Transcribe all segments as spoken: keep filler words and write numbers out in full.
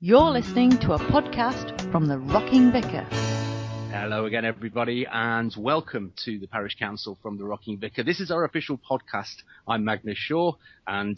You're listening to a podcast from the Rocking Vicar. Hello again, everybody, and welcome to the Parish Council from the Rocking Vicar. This is our official podcast. I'm Magnus Shaw, and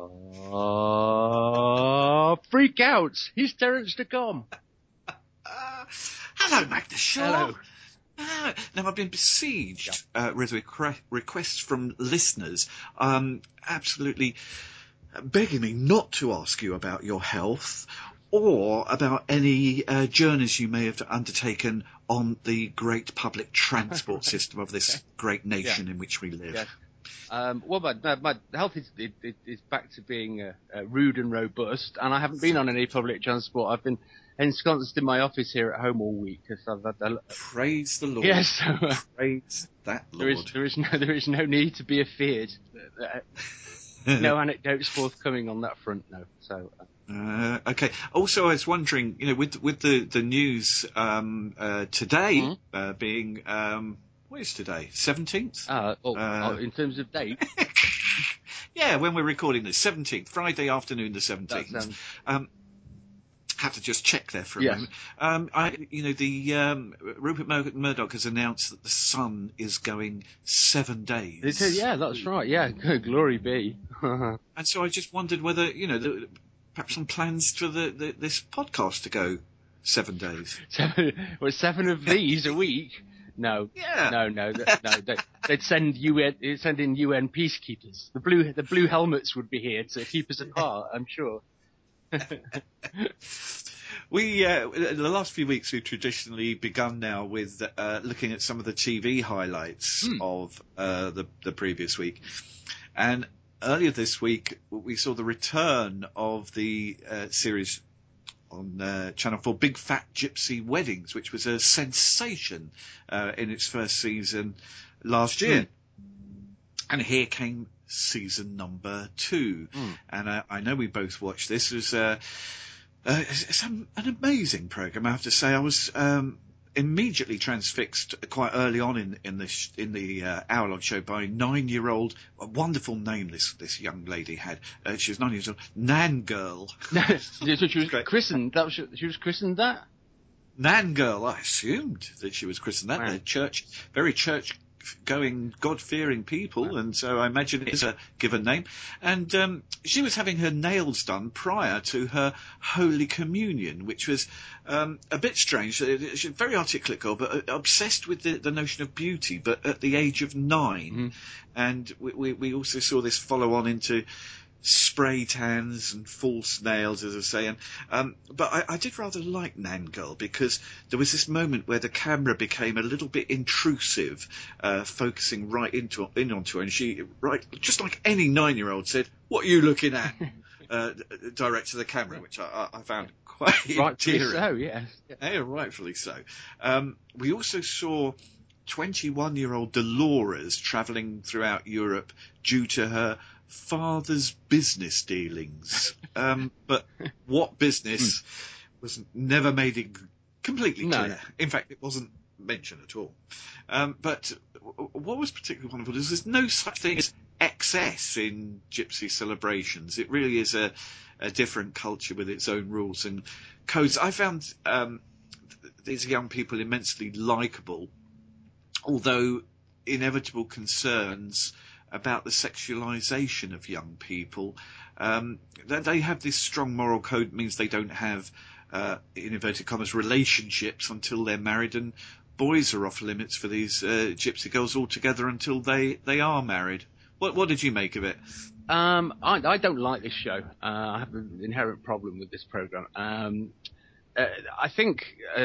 uh, freak out! He's Terence de Com. Uh, hello, Magnus Shaw. Hello. Uh, now, I've been besieged uh, with requ- requests from listeners, um, absolutely begging me not to ask you about your health or about any uh, journeys you may have undertaken on the great public transport system of this great nation yeah. in which we live. Yeah. Um, well, my, my health is, it, it, is back to being uh, uh, rude and robust, and I haven't been on any public transport. I've been ensconced in my office here at home all week. Cause I've had a, Praise the Lord. Yes. So, uh, Praise that Lord. There is, there is no, there is no need to be afeared. No anecdotes forthcoming on that front, no. So. Uh, Uh, okay. Also, I was wondering, you know, with with the the news um, uh, today mm-hmm. uh, being um, what is today? Seventeenth. Uh, oh, uh, in terms of date. Yeah, when we're recording this, seventeenth, Friday afternoon, the seventeenth. Sounds... Um, have to just check there for a yes. moment. Um, I, you know, the um, Rupert Mur- Murdoch has announced that the Sun is going seven days. It is, yeah, that's right. Yeah, glory be. And so I just wondered whether, you know, the, perhaps some plans for the, the this podcast to go seven days. Seven, well, seven of these a week? No, yeah. no, no, no. They, they'd send U N, they'd send in U N peacekeepers. The blue, the blue helmets would be here to keep us apart. I'm sure. We, uh, in the last few weeks, we've traditionally begun now with uh, looking at some of the T V highlights mm. of uh, the the previous week, and earlier this week we saw the return of the uh, series on uh, Channel four, Big Fat Gypsy Weddings, which was a sensation uh, in its first season last year. Mm. And here came season number two. Mm. And uh, I know we both watched this. It was uh, uh, it's an, an amazing programme, I have to say. I was um, immediately transfixed quite early on in, in the, sh- in the uh, hour-long show by a nine-year-old, a wonderful name this, this young lady had. Uh, she was nine years old, Nan Girl. She was christened. That was, she was christened that? Nan Girl, I assumed that she was christened that. Wow. They're church, very church going, God-fearing people, wow. And so I imagine it's a given name. And um, she was having her nails done prior to her Holy Communion, which was um, a bit strange. She's a very articulate girl, but obsessed with the, the notion of beauty, but at the age of nine. Mm-hmm. And we, we, we also saw this follow on into spray tans and false nails, as I say. And, um, but I, I did rather like Nan Girl because there was this moment where the camera became a little bit intrusive, uh, focusing right into in onto her, and she, right, just like any nine-year-old, said, "What are you looking at?" uh, direct to the camera, which I, I found quite rightfully endearing. so, yes. Yeah, yeah rightfully so. Um, we also saw twenty-one-year-old Dolores travelling throughout Europe due to her father's business dealings. Um, but what business was never made it completely clear. No, no. In fact, it wasn't mentioned at all. Um, but what was particularly wonderful is there's no such thing as excess in gypsy celebrations. It really is a, a different culture with its own rules and codes. I found um, th- these young people immensely likeable, although inevitable concerns about the sexualization of young people. Um, they have this strong moral code, means they don't have, uh, in inverted commas, relationships until they're married, and boys are off limits for these uh, gypsy girls altogether until they, they are married. What what did you make of it? Um, I, I don't like this show. Uh, I have an inherent problem with this program. Um, uh, I think uh,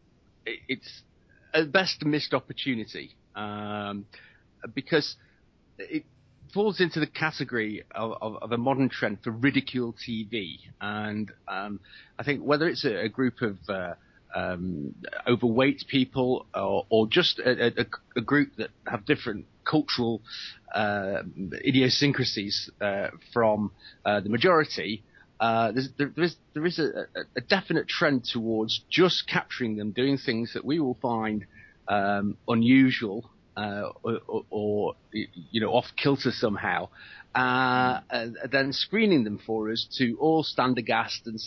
it, it's at best a missed opportunity um, because it falls into the category of, of, of a modern trend for ridicule T V. And um, I think whether it's a, a group of uh, um, overweight people or, or just a, a, a group that have different cultural uh, idiosyncrasies uh, from uh, the majority, uh, there's, there, there is, there is a, a definite trend towards just capturing them doing things that we will find um, unusual Uh, or, or, or, you know, off kilter somehow, uh, and then screening them for us to all stand aghast and say,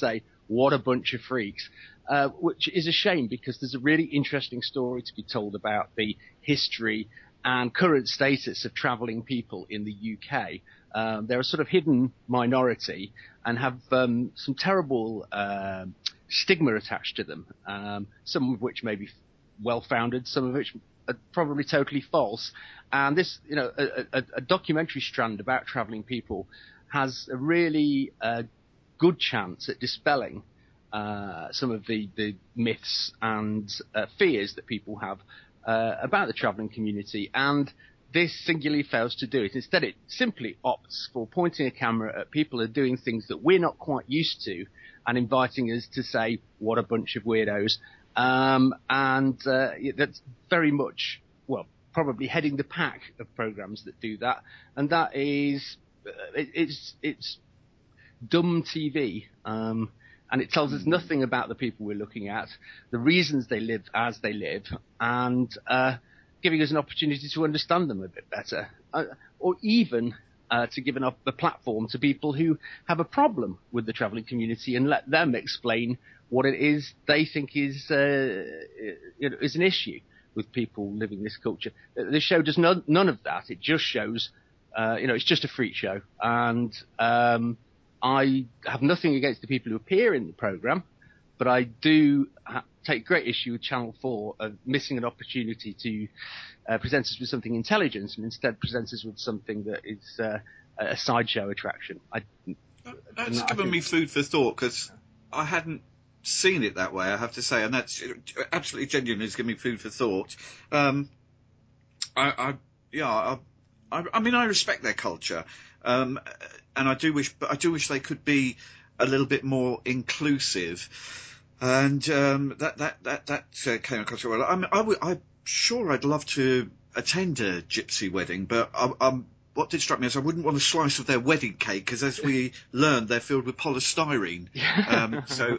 what a bunch of freaks, uh, which is a shame because there's a really interesting story to be told about the history and current status of travelling people in the U K. Um, they're a sort of hidden minority and have um, some terrible uh, stigma attached to them, um, some of which may be well-founded, some of which are probably totally false. And this, you know, a, a, a documentary strand about travelling people has a really uh, good chance at dispelling uh, some of the, the myths and uh, fears that people have uh, about the travelling community. And this singularly fails to do it. Instead, it simply opts for pointing a camera at people who are doing things that we're not quite used to and inviting us to say, what a bunch of weirdos. Um, and uh, that's very much, well, probably heading the pack of programs that do that. And that is, uh, it, it's, it's dumb T V. Um, and it tells us nothing about the people we're looking at, the reasons they live as they live, and uh, giving us an opportunity to understand them a bit better, uh, or even uh, to give an, a platform to people who have a problem with the travelling community and let them explain what it is they think is uh, you know, is an issue with people living this culture. This show does none, none of that. It just shows, uh, you know, it's just a freak show. And um, I have nothing against the people who appear in the programme, but I do ha- take great issue with Channel four of missing an opportunity to uh, present us with something intelligent and instead present us with something that is uh, a sideshow attraction. I, that's I given think, me food for thought, because I hadn't seen it that way, I have to say, and that's absolutely genuinely has given me food for thought. Um, I, I, yeah, I, I, I mean, I respect their culture, um, and I do wish, but I do wish they could be a little bit more inclusive. And um, that that that that uh, came across well. I'm I w- I'm sure I'd love to attend a gypsy wedding, but I, I'm. What did strike me is I wouldn't want a slice of their wedding cake, because as we learned, they're filled with polystyrene. um, so,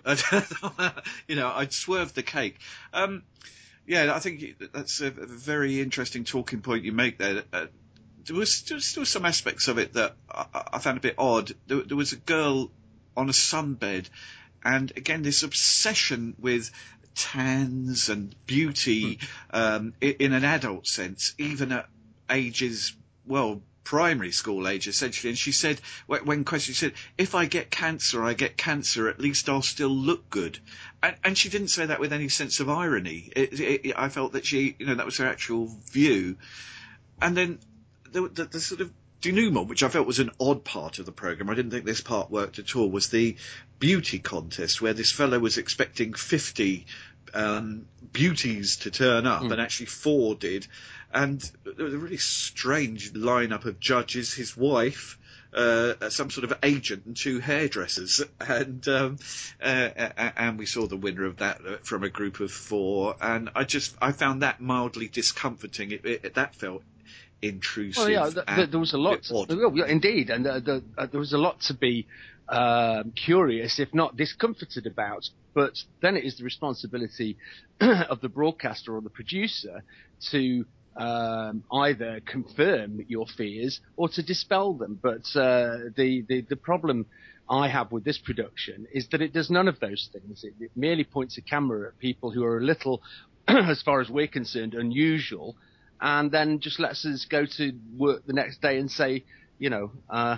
you know, I'd swerve the cake. Um, yeah, I think that's a very interesting talking point you make there. Uh, there was there was still some aspects of it that I, I found a bit odd. There, there was a girl on a sunbed, and again, this obsession with tans and beauty um, in, in an adult sense, even at ages, well, primary school age, essentially. And she said, when questioned, she said, if I get cancer, I get cancer, at least I'll still look good. And, and she didn't say that with any sense of irony. It, it, it, I felt that she, you know, that was her actual view. And then the, the, the sort of denouement, which I felt was an odd part of the programme, I didn't think this part worked at all, was the beauty contest, where this fellow was expecting fifty um, beauties to turn up, mm. and actually four did. And there was a really strange lineup of judges, his wife, uh, some sort of agent, and two hairdressers. And um, uh, and we saw the winner of that from a group of four. And I just, I found that mildly discomforting. It, it, that felt intrusive. Well, yeah, the, the, there was a lot. To, well, yeah, indeed, and the, the, uh, there was a lot to be um, curious, if not discomforted about. But then it is the responsibility of the broadcaster or the producer to um, either confirm your fears or to dispel them. But uh, the, the the problem I have with this production is that it does none of those things. It, it merely points a camera at people who are a little, as far as we're concerned, unusual, and then just lets us go to work the next day and say, you know, uh,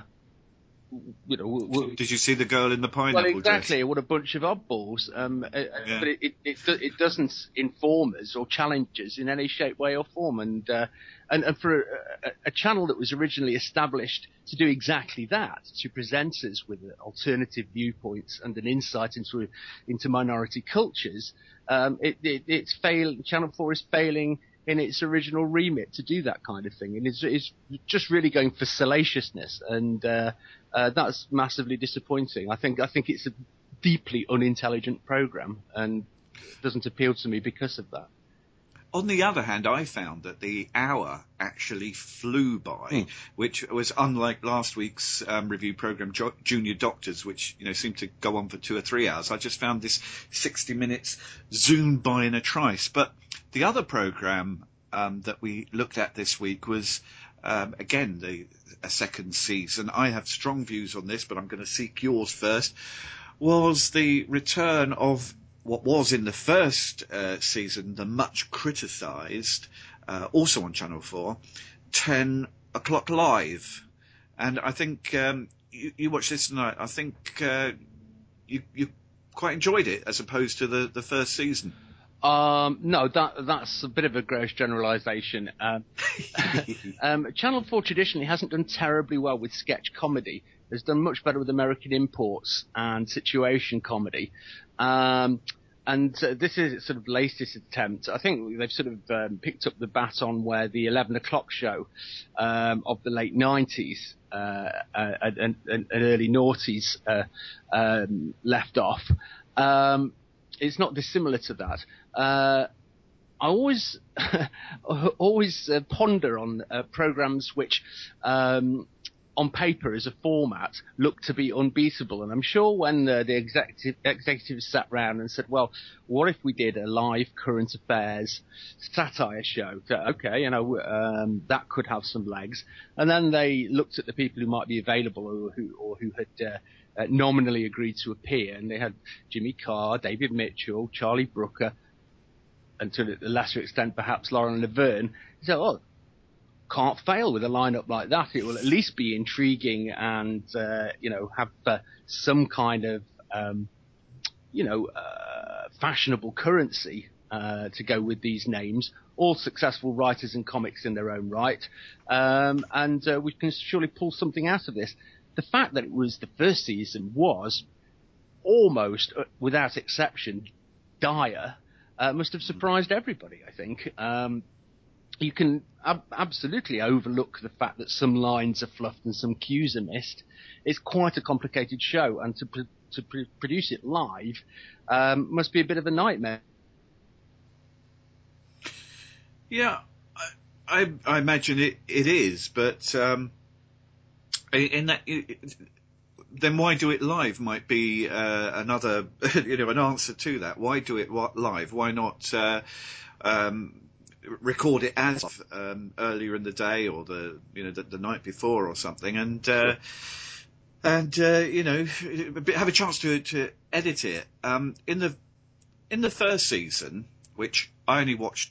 you know. We'll, Did you see the girl in the pineapple well, exactly. dress? What a bunch of oddballs. Um, yeah. But it, it, it, it doesn't inform us or challenge us in any shape, way, or form. And uh, and, and for a, a, a channel that was originally established to do exactly that, to present us with alternative viewpoints and an insight into into minority cultures, um, it, it, it's fail. Channel four is failing in its original remit to do that kind of thing, and it's, it's just really going for salaciousness, and uh, uh, that's massively disappointing. I think I think it's a deeply unintelligent program, and it doesn't appeal to me because of that. On the other hand, I found that the hour actually flew by, mm. which was unlike last week's um, review program, jo- Junior Doctors, which, you know, seemed to go on for two or three hours. I just found this sixty minutes zoomed by in a trice. But the other program um, that we looked at this week was, um, again, the a second season. I have strong views on this, but I'm going to seek yours first. was the return of what was in the first uh, season the much criticised, uh, also on Channel four, ten o'clock live. And I think um, you, you watched this tonight. I think uh, you, you quite enjoyed it as opposed to the, the first season. Um, no, that that's a bit of a gross generalisation. Um, um, Channel four traditionally hasn't done terribly well with sketch comedy. It's done much better with American imports and situation comedy. Um, and uh, this is its sort of latest attempt. I think they've sort of um, picked up the baton where the eleven o'clock show um, of the late nineties uh, uh, and, and, and early noughties uh, um, left off. Um, It's not dissimilar to that. Uh, I always, always uh, ponder on uh, programs which, um, on paper as a format, look to be unbeatable. And I'm sure when uh, the executive, executives sat round and said, "Well, what if we did a live current affairs satire show?" Okay, you know, um, that could have some legs. And then they looked at the people who might be available or who, or who had. Uh, Uh, nominally agreed to appear, and they had Jimmy Carr, David Mitchell, Charlie Brooker, and to a lesser extent perhaps Lauren Laverne. So, oh, can't fail with a lineup like that. It will at least be intriguing and uh, you know have uh, some kind of um, you know uh, fashionable currency uh, to go with these names. All successful writers and comics in their own right, um, and uh, we can surely pull something out of this. The fact that it was the first season was almost, uh, without exception, dire, uh, must have surprised everybody, I think. Um, you can ab- absolutely overlook the fact that some lines are fluffed and some cues are missed. It's quite a complicated show, and to, pr- to pr- produce it live um, must be a bit of a nightmare. Yeah, I, I, I imagine it, it is, but... Um... In that, then why do it live? Might be uh, another, you know, an answer to that. Why do it live? Why not uh, um, record it as um, earlier in the day or the, you know, the, the night before or something, and uh, Sure. and uh, you know, have a chance to to edit it. Um, in the in the first season, which I only watched,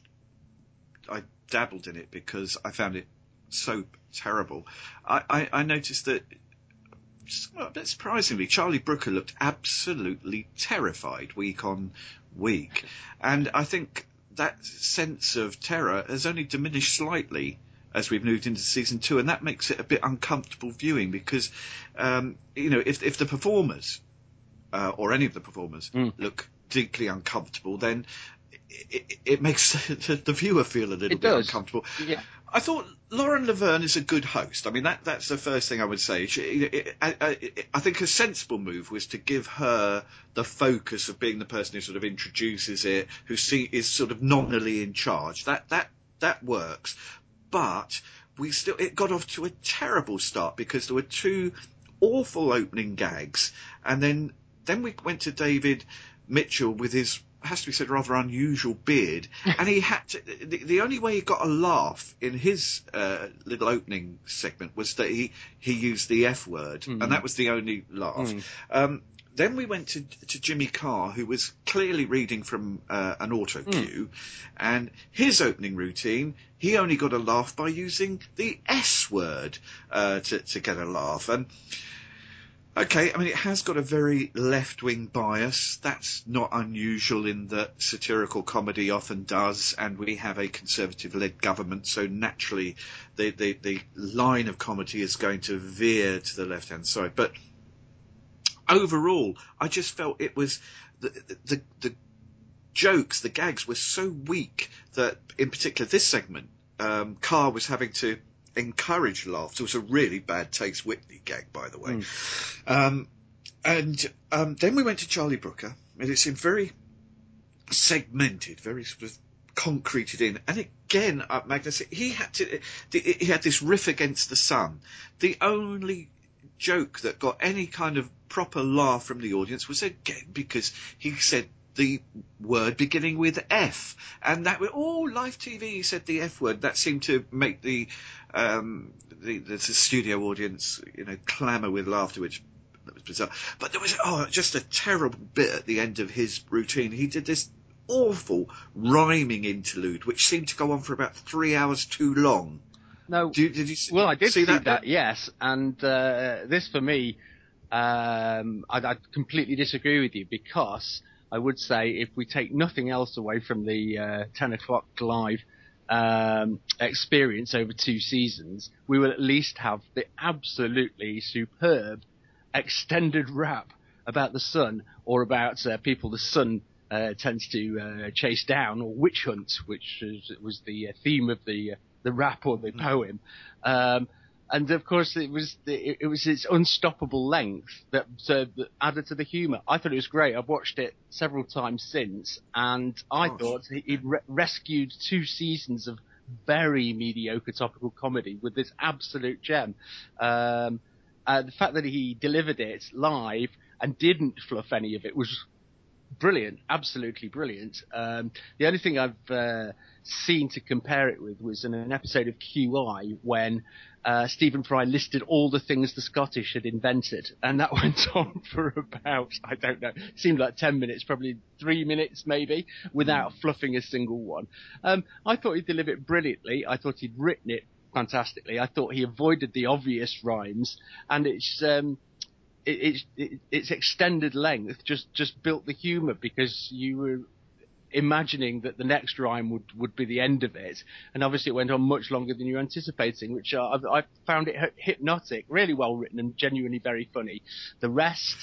I dabbled in it because I found it so terrible. I, I, I noticed that, well, a bit surprisingly, Charlie Brooker looked absolutely terrified week on week. And I think that sense of terror has only diminished slightly as we've moved into season two. And that makes it a bit uncomfortable viewing because, um, you know, if, if the performers, uh, or any of the performers, mm. look deeply uncomfortable, then it, it makes the viewer feel a little it bit does. uncomfortable. Yeah. I thought Lauren Laverne is a good host. I mean, that that's the first thing I would say. She, it, I, I, I think a sensible move was to give her the focus of being the person who sort of introduces it, who see, is sort of nominally in charge. That that that works. But we still it got off to a terrible start because there were two awful opening gags, and then then we went to David Mitchell with his, has to be said, rather unusual beard, and he had to, the, the only way he got a laugh in his uh, little opening segment was that he, he used the F word, mm. and that was the only laugh. Mm. Um, then we went to, to Jimmy Carr, who was clearly reading from uh, an auto cue, mm. and his opening routine, he only got a laugh by using the S word uh, to, to get a laugh. And okay, I mean, it has got a very left-wing bias. That's not unusual in that satirical comedy often does, and we have a conservative-led government, so naturally the, the, the line of comedy is going to veer to the left-hand side. But overall, I just felt it was the, the, the jokes, the gags were so weak that, in particular this segment, um, Carr was having to encourage laughter. It was a really bad Taste Whitney gag, by the way. Mm. Um, and um, then we went to Charlie Brooker, and it seemed very segmented, very sort of concreted in. And again, uh, Magnus, he had to, he had this riff against the sun. The only joke that got any kind of proper laugh from the audience was again because he said the word beginning with F, and that were all oh, live T V. He said the F word. That seemed to make the um, the, the studio audience, you know, clamour with laughter, which that was bizarre. But there was oh, just a terrible bit at the end of his routine. He did this awful rhyming interlude, which seemed to go on for about three hours too long. No, did you, did you see, well, I did see, see that? that, yes, and uh, this for me, um, I, I completely disagree with you, because I would say if we take nothing else away from the uh, ten o'clock live um, experience over two seasons, we will at least have the absolutely superb extended rap about the sun, or about uh, people the sun uh, tends to uh, chase down, or witch hunt, which is, was the uh, theme of the uh, the rap or the poem. Um, and of course it was the, it, it was its unstoppable length that, uh, that added to the humour. I thought it was great. I've watched it several times since, and I Gosh. thought he'd re- rescued two seasons of very mediocre topical comedy with this absolute gem. Um, uh, the fact that he delivered it live and didn't fluff any of it was brilliant, absolutely brilliant. Um, the only thing I've uh, seen to compare it with was in an episode of Q I when uh, Stephen Fry listed all the things the Scottish had invented, and that went on for about, I don't know, seemed like ten minutes, probably three minutes maybe, without mm. fluffing a single one. Um, I thought he delivered it brilliantly. I thought he'd written it fantastically. I thought he avoided the obvious rhymes, and it's um, it, it, its extended length just, just built the humour, because you were imagining that the next rhyme would, would be the end of it, and obviously it went on much longer than you were anticipating, which uh, I, I found it hypnotic, really well written and genuinely very funny. The rest,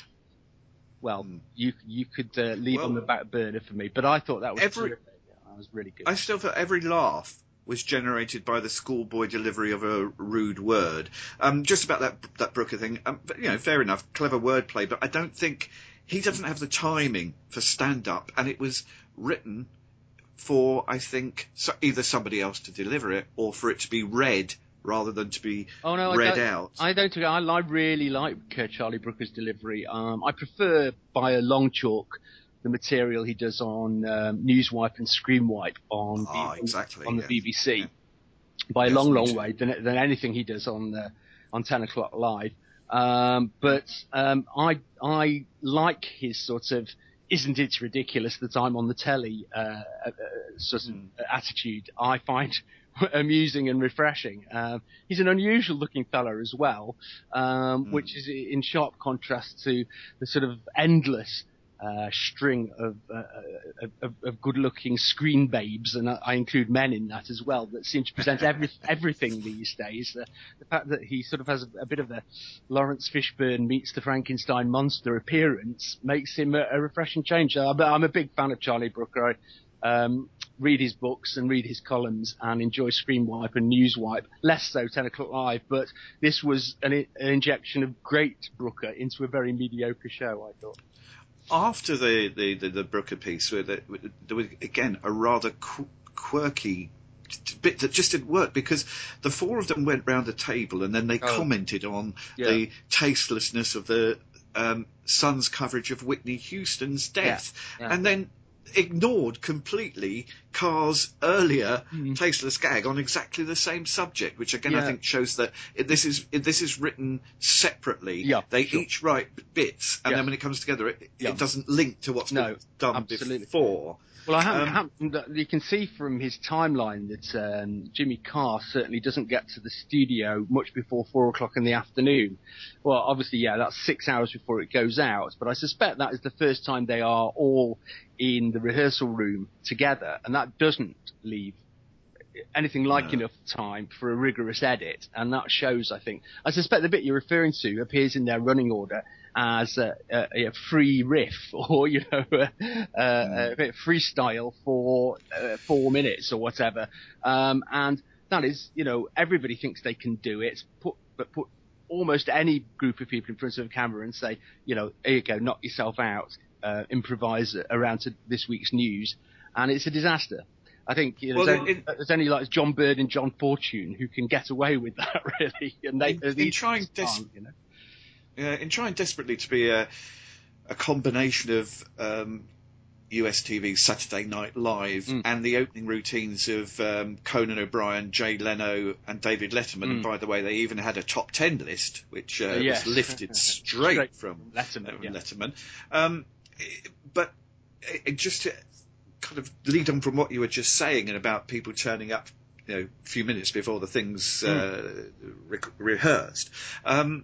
well, mm. you you could uh, leave well, on the back burner for me, but I thought that was every, terrific. That was really good. I still thought every laugh was generated by the schoolboy delivery of a rude word. Um, just about that that Brooker thing, um, you know, fair enough, clever wordplay, but I don't think he doesn't have the timing for stand-up, and it was written for, I think, so either somebody else to deliver it or for it to be read rather than to be oh, no, read I out. I don't. I, I really like uh, Charlie Brooker's delivery. Um, I prefer by a long chalk the material he does on um, Newswipe and Screamwipe on, ah, the, exactly, on the yes. B B C yeah. by yes, a long, long too. way than, than anything he does on uh, on ten o'clock live. Um, but um, I I like his sort of isn't it ridiculous that I'm on the telly uh, uh, sort of mm. attitude. I find amusing and refreshing. Um, he's an unusual looking fella as well, um, mm. which is in sharp contrast to the sort of endless Uh, string of, uh, of, of good-looking screen babes, and I, I include men in that as well, that seem to present every, everything these days. Uh, the fact that he sort of has a, a bit of a Lawrence Fishburne meets the Frankenstein monster appearance makes him a, a refreshing change. Uh, but I'm a big fan of Charlie Brooker. I um, read his books and read his columns and enjoy Screamwipe and Newswipe, less so ten o'clock live, but this was an, an injection of great Brooker into a very mediocre show, I thought. After the, the, the, the Brooker piece, where the, there was, again, a rather qu- quirky bit that just didn't work, because the four of them went round the table and then they oh. commented on yeah. the tastelessness of the um, Sun's coverage of Whitney Houston's death. Yeah. Yeah. And then ignored completely Carr's earlier mm. tasteless gag on exactly the same subject, which again yeah. I think shows that it, this is it, this is written separately. Yeah, they sure. each write bits, and yeah. then when it comes together, it, yeah. it doesn't link to what's no, been done absolutely. before. Well, I haven't, um, haven't, you can see from his timeline that um, Jimmy Carr certainly doesn't get to the studio much before four o'clock in the afternoon. Well, obviously, yeah, that's six hours before it goes out, but I suspect that is the first time they are all in the rehearsal room together, and that doesn't leave anything like no. enough time for a rigorous edit, and that shows, I think. I suspect the bit you're referring to appears in their running order as a, a, a free riff, or, you know, a, a, mm. a bit of freestyle for uh, four minutes or whatever. Um, and that is, you know, everybody thinks they can do it, put, but put almost any group of people in front of a camera and say, you know, here you go, knock yourself out, uh, improvise around to this week's news, and it's a disaster. I think you know, well, there's, it, only, there's only like John Bird and John Fortune who can get away with that, really. And they, in, in trying, des- you know? yeah, in trying desperately to be a, a combination of um, U S T V's Saturday Night Live mm. and the opening routines of um, Conan O'Brien, Jay Leno, and David Letterman. Mm. And by the way, they even had a top ten list, which uh, uh, yes. was lifted straight, straight from Letterman. Uh, yeah. Letterman. Um, but it, just to kind of lead on from what you were just saying and about people turning up, you know, a few minutes before the thing's mm. uh, re- rehearsed. Um,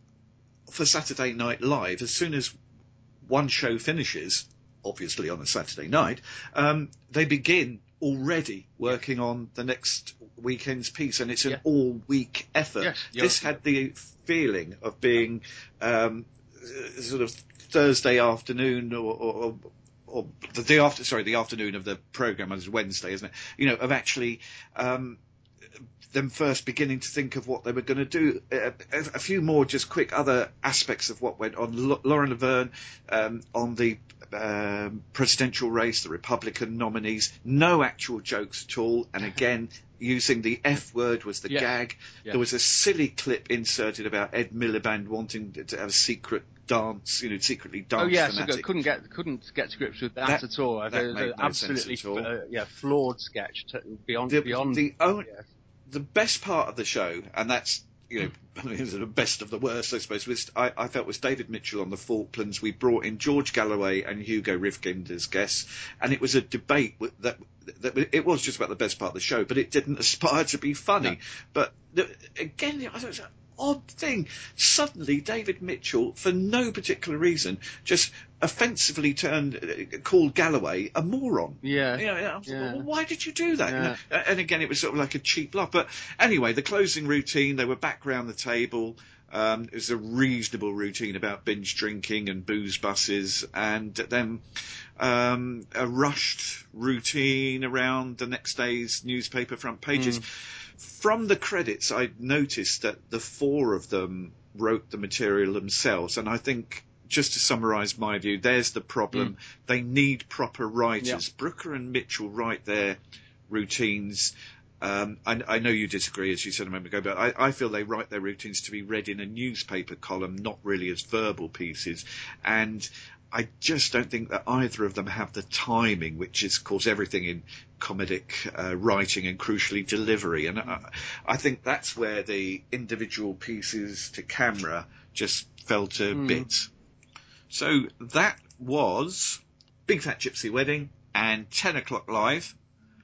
for Saturday Night Live, as soon as one show finishes, obviously on a Saturday night, um, they begin already working yeah. on the next weekend's piece, and it's an yeah. all-week effort. Yes, this had the feeling of being um, sort of Thursday afternoon or, or, or the day after, sorry, the afternoon of the programme, it's Wednesday, isn't it? You know, of actually um, them first beginning to think of what they were going to do. A, a, a few more just quick other aspects of what went on. L- Lauren Laverne um, on the um, presidential race, the Republican nominees, no actual jokes at all. And again, using the F word was the yes. gag. Yes. There was a silly clip inserted about Ed Miliband wanting to have a secret dance, you know, secretly dance oh yes, fanatic. I couldn't get couldn't get to grips with that, that at all. That the, made the no absolutely sense at all. Uh, yeah, flawed sketch to, beyond the, beyond. The only, yes. the best part of the show, and that's, you know, I mean, the best of the worst, I suppose, was I, I felt was David Mitchell on the Falklands. We brought in George Galloway and Hugo Rifkind as guests, and it was a debate that, that it was just about the best part of the show, but it didn't aspire to be funny. No. But the, again, I thought it was an odd thing. Suddenly, David Mitchell, for no particular reason, just offensively turned, called Galloway a moron. Yeah. You know, I was yeah. like, well, why did you do that? Yeah. You know? And again, it was sort of like a cheap laugh. But anyway, the closing routine, they were back round the table. Um, it was a reasonable routine about binge drinking and booze buses, and then um, a rushed routine around the next day's newspaper front pages. Mm. From the credits, I noticed that the four of them wrote the material themselves, and I think, just to summarise my view, there's the problem. Mm. They need proper writers. Yep. Brooker and Mitchell write their routines. Um, I, I know you disagree, as you said a moment ago, but I, I feel they write their routines to be read in a newspaper column, not really as verbal pieces. And I just don't think that either of them have the timing, which is, of course, everything in comedic uh, writing and crucially delivery. And I, I think that's where the individual pieces to camera just fell to mm. bits. So that was Big Fat Gypsy Wedding and ten o'clock live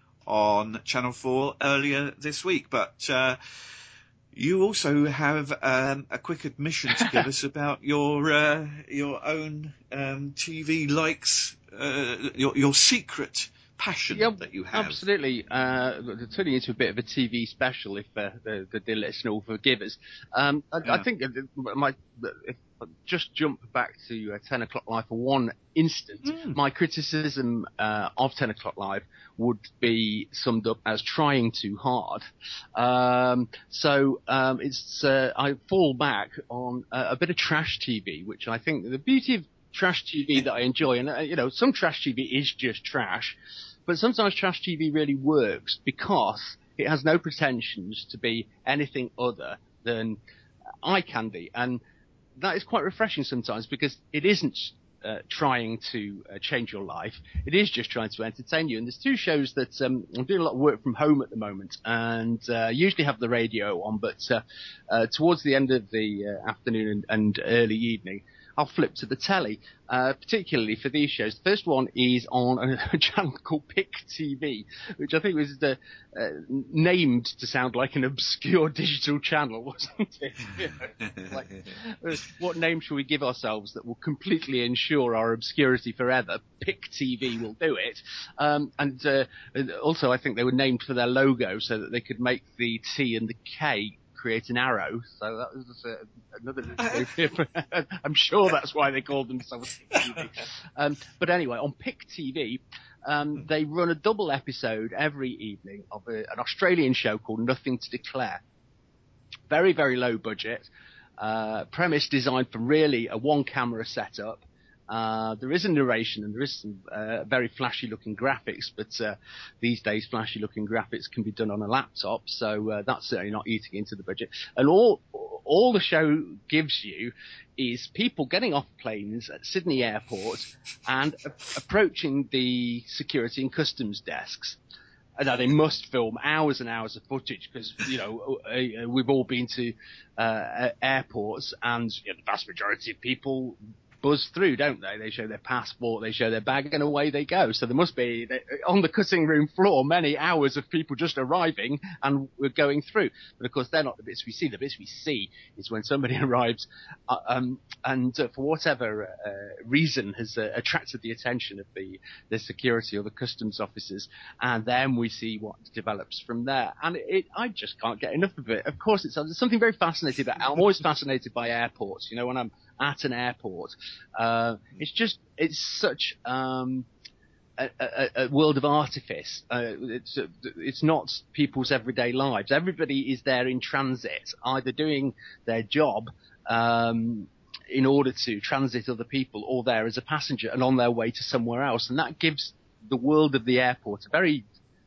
on Channel four earlier this week. But uh, you also have um, a quick admission to give us about your uh, your own um, T V likes, uh, your your secret passion yeah, that you have. Absolutely. Uh, turning into a bit of a T V special, if uh, the, the dear listener will forgive us. Um, I, yeah. I think my, if I just jump back to uh, ten o'clock live for one instant, mm. my criticism uh, of ten o'clock live would be summed up as trying too hard. Um, so um, it's uh, I fall back on uh, a bit of trash T V, which I think the beauty of trash T V that I enjoy, and uh, you know, some trash T V is just trash. But sometimes trash T V really works because it has no pretensions to be anything other than eye candy. And that is quite refreshing sometimes because it isn't uh, trying to uh, change your life. It is just trying to entertain you. And there's two shows that um, I'm doing a lot of work from home at the moment and uh, usually have the radio on. But uh, uh, towards the end of the uh, afternoon and, and early evening, I'll flip to the telly, uh, particularly for these shows. The first one is on a channel called Pick T V, which I think was the, uh, named to sound like an obscure digital channel, wasn't it? You know, like, what name shall we give ourselves that will completely ensure our obscurity forever? Pick T V will do it. Um, and uh, also, I think they were named for their logo so that they could make the T and the K create an arrow, so that was uh, another. I'm sure that's why they called themselves Pick T V. Um, but anyway, on Pick T V, um, they run a double episode every evening of a, an Australian show called Nothing to Declare. Very, very low budget, uh, premise designed for really a one-camera setup. Uh, there is a narration and there is some uh, very flashy-looking graphics, but uh, these days flashy-looking graphics can be done on a laptop, so uh, that's certainly not eating into the budget. And all all the show gives you is people getting off planes at Sydney Airport and a- approaching the security and customs desks. Now, they must film hours and hours of footage because, you know, uh, we've all been to uh, airports, and you know, the vast majority of people buzz through, don't they? They show their passport, they show their bag, and away they go. So there must be, on the cutting room floor, many hours of people just arriving and we're going through. But of course, they're not the bits we see. The bits we see is when somebody arrives uh, um, and uh, for whatever uh, reason has uh, attracted the attention of the, the security or the customs officers, and then we see what develops from there. And it, I just can't get enough of it. Of course, it's, it's something very fascinating. That I'm always fascinated by airports. You know, when I'm at an airport, uh, it's just, it's such, um, a, a, a world of artifice. Uh, it's, it's not people's everyday lives. Everybody is there in transit, either doing their job, um, in order to transit other people, or there as a passenger and on their way to somewhere else. And that gives the world of the airport a very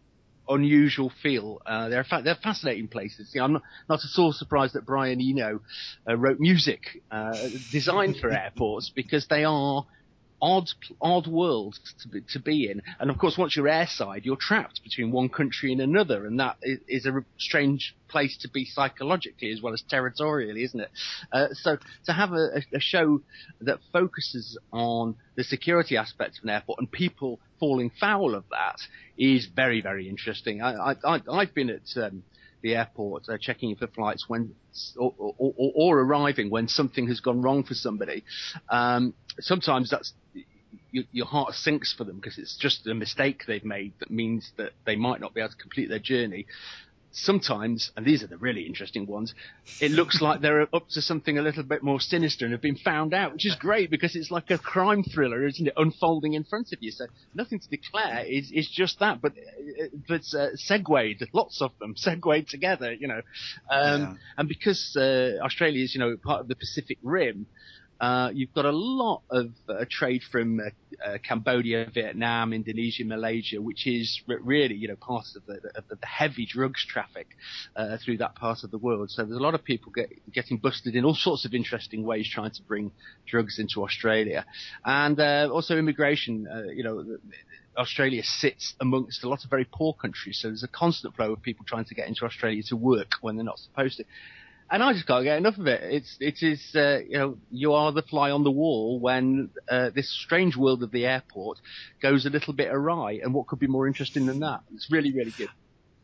unusual feel. Uh, they're fa- they're fascinating places. You know, I'm not, not at all surprised that Brian Eno uh, wrote music uh, designed for airports, because they are odd odd worlds to be, to be in. And of course, once you're airside, you're trapped between one country and another, and that is, is a strange place to be psychologically as well as territorially, isn't it? Uh, so to have a, a show that focuses on the security aspects of an airport and people falling foul of that is very, very interesting. I, I, I've been at um, the airport uh, checking in for flights when, or, or, or, or arriving when something has gone wrong for somebody. Um, sometimes that's, your, your heart sinks for them because it's just a mistake they've made that means that they might not be able to complete their journey. Sometimes, and these are the really interesting ones, it looks like they're up to something a little bit more sinister and have been found out, which is great because it's like a crime thriller, isn't it, unfolding in front of you. So nothing to declare, is is just that, but but uh, segued, lots of them segued together, you know. Um, Yeah. And because uh, Australia is, you know, part of the Pacific Rim, Uh, you've got a lot of uh, trade from uh, uh, Cambodia, Vietnam, Indonesia, Malaysia, which is re- really, you know, part of the, of the heavy drugs traffic uh, through that part of the world. So there's a lot of people get, getting busted in all sorts of interesting ways trying to bring drugs into Australia. And uh, also immigration, uh, you know, Australia sits amongst a lot of very poor countries. So there's a constant flow of people trying to get into Australia to work when they're not supposed to. And I just can't get enough of it. It's, it is, uh, you know, you are the fly on the wall when uh, this strange world of the airport goes a little bit awry. And what could be more interesting than that? It's really, really good.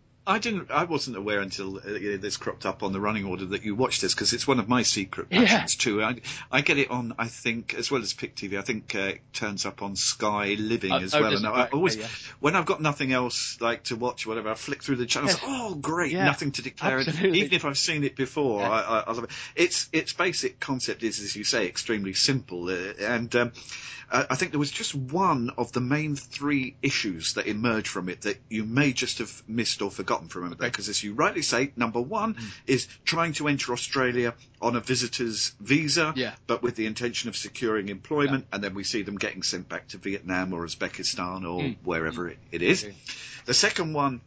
I didn't. I wasn't aware until uh, you know, this cropped up on the running order that you watched this, because it's one of my secret passions yeah. too. I, I get it on, I think, as well as Pick T V. I think uh, it turns up on Sky Living oh, as oh, well. And I, I always, yeah. when I've got nothing else like to watch, or whatever, I flick through the channels. Yes. Oh, great! Yeah, nothing to declare. Absolutely. Even if I've seen it before, yeah. I, I, I love it. Its its basic concept is, as you say, extremely simple, uh, and. Um, Uh, I think there was just one of the main three issues that emerged from it that you may just have missed or forgotten from it. Okay. Because as you rightly say, number one mm. is trying to enter Australia on a visitor's visa, yeah. but with the intention of securing employment, yeah. and then we see them getting sent back to Vietnam or Uzbekistan or mm. wherever mm. It, it is. Okay. The second one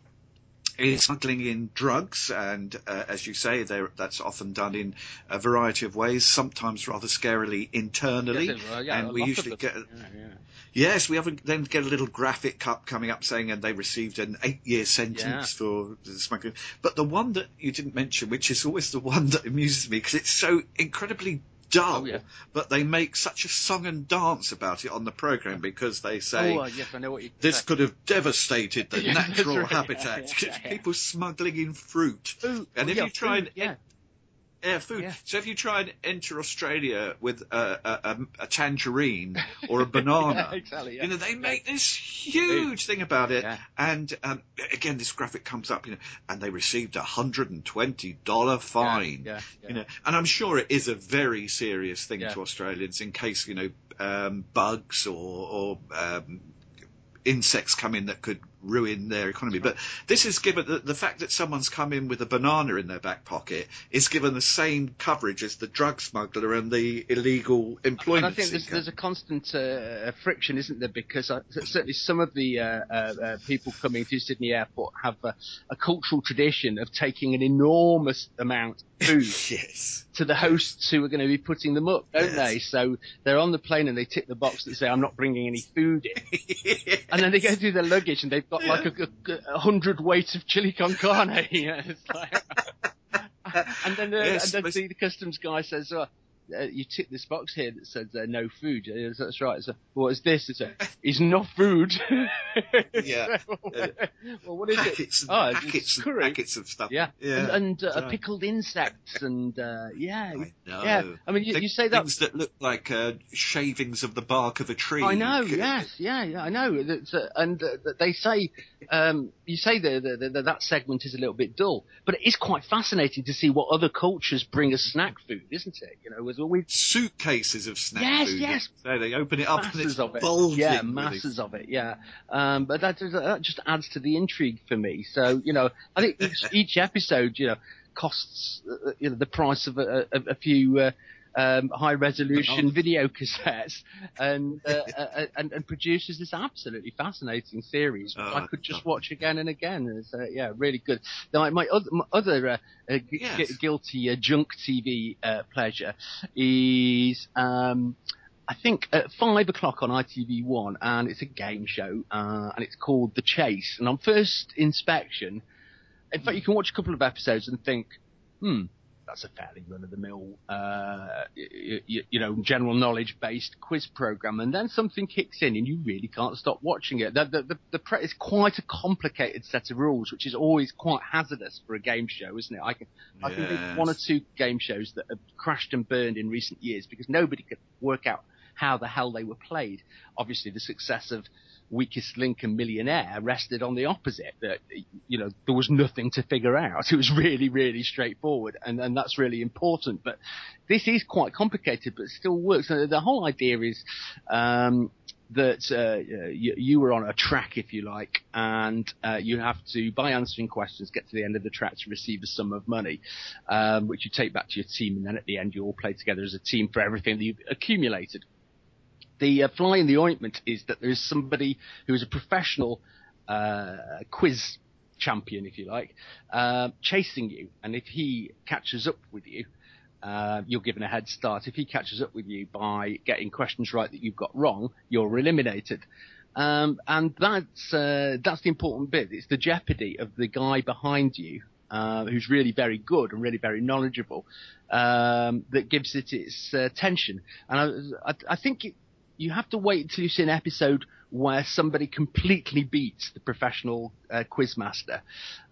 is smuggling in drugs, and uh, as you say, that's often done in a variety of ways, sometimes rather scarily internally. Yes, well, yeah, and we usually get, yeah, yeah. yes, we often then get a little graphic cut coming up saying, and they received an eight-year sentence yeah. for the smuggling. But the one that you didn't mention, which is always the one that amuses me because it's so incredibly dull, oh, yeah. but they make such a song and dance about it on the program because they say, oh, uh, yes, I know what you this say. could have devastated the yeah, natural right. habitat. Yeah, yeah, yeah. People smuggling in fruit. Food. And oh, if yeah, you try food, and yeah. Yeah, food. Yeah. So if you try and enter Australia with a, a, a tangerine or a banana, yeah, exactly, yeah. you know, they yeah. make this huge thing about it. Yeah. And um, again, this graphic comes up, you know, and they received a one hundred twenty dollars fine. Yeah, yeah, yeah. You know, and I'm sure it is a very serious thing yeah. to Australians in case, you know, um, bugs or, or um, insects come in that could ruin their economy. But this is given the, the fact that someone's come in with a banana in their back pocket is given the same coverage as the drug smuggler and the illegal employment. And I think there's, there's a constant uh, friction, isn't there? Because uh, certainly some of the uh, uh, uh, people coming through Sydney Airport have uh, a cultural tradition of taking an enormous amount of food. yes. to the hosts who are going to be putting them up, don't Yes. they? So they're on the plane and they tick the box that say, I'm not bringing any food in. And then they go through their luggage and they've got like a, a, a hundred weights of chili con carne. Yeah, it's like, and then, uh, Yes, and then but- the, the customs guy says, oh, uh, you tick this box here that says uh, no food. Uh, That's right. So, what is this? It's, a, it's not food. Yeah. So, well, what is it? Packets and Oh, it's packets and curry. packets of stuff. Yeah, yeah. and, and uh, So- pickled insects, and uh, yeah, I know. yeah. I mean, you, Thi- you say that. things that look like uh, shavings of the bark of a tree. I know, C- yes, yeah, yeah, I know. That's, uh, and uh, that they say, um, you say that the, the, that segment is a little bit dull, but it is quite fascinating to see what other cultures bring as snack food, isn't it? You know, as always. Suitcases of snack Yes, food. yes. So they open it up and Masses it's of it, bulging yeah, with masses it. of it, yeah. Um, but that, that just adds to the intrigue for me. So you know, I think each, each episode, you know, costs uh, you know the price of a, a, a few uh, um, high resolution Oh. video cassettes, and, uh, uh, and and produces this absolutely fascinating series, which Oh, I could just God. watch again and again. It's, uh, yeah, really good. Now, my other, my other uh, uh, gu- Yes. gu- guilty uh, junk T V uh, pleasure is. Um, I think at five o'clock on I T V one, and it's a game show, uh, and it's called The Chase. And on first inspection, in fact, you can watch a couple of episodes and think, hmm, that's a fairly run-of-the-mill, uh, you, you know, general knowledge-based quiz program. And then something kicks in, and you really can't stop watching it. The, the, the, the pre- it's quite a complicated set of rules, which is always quite hazardous for a game show, isn't it? I can, I can think Yes. one or two game shows that have crashed and burned in recent years because nobody could work out how the hell they were played. Obviously, the success of Weakest Link and Millionaire rested on the opposite, that, you know, there was nothing to figure out. It was really, really straightforward, and, and that's really important. But this is quite complicated, but it still works. And the whole idea is um, that uh, you, you were on a track, if you like, and uh, you have to, by answering questions, get to the end of the track to receive a sum of money, um, which you take back to your team, and then at the end you all play together as a team for everything that you've accumulated. The uh, fly in the ointment is that there is somebody who is a professional uh, quiz champion, if you like, uh, chasing you. And if he catches up with you, uh, you're given a head start. If he catches up with you by getting questions right that you've got wrong, you're eliminated. Um, and that's uh, that's the important bit. It's the jeopardy of the guy behind you, uh, who's really very good and really very knowledgeable, um, that gives it its uh, tension. And I, I, I think it, you have to wait until you see an episode where somebody completely beats the professional uh, quizmaster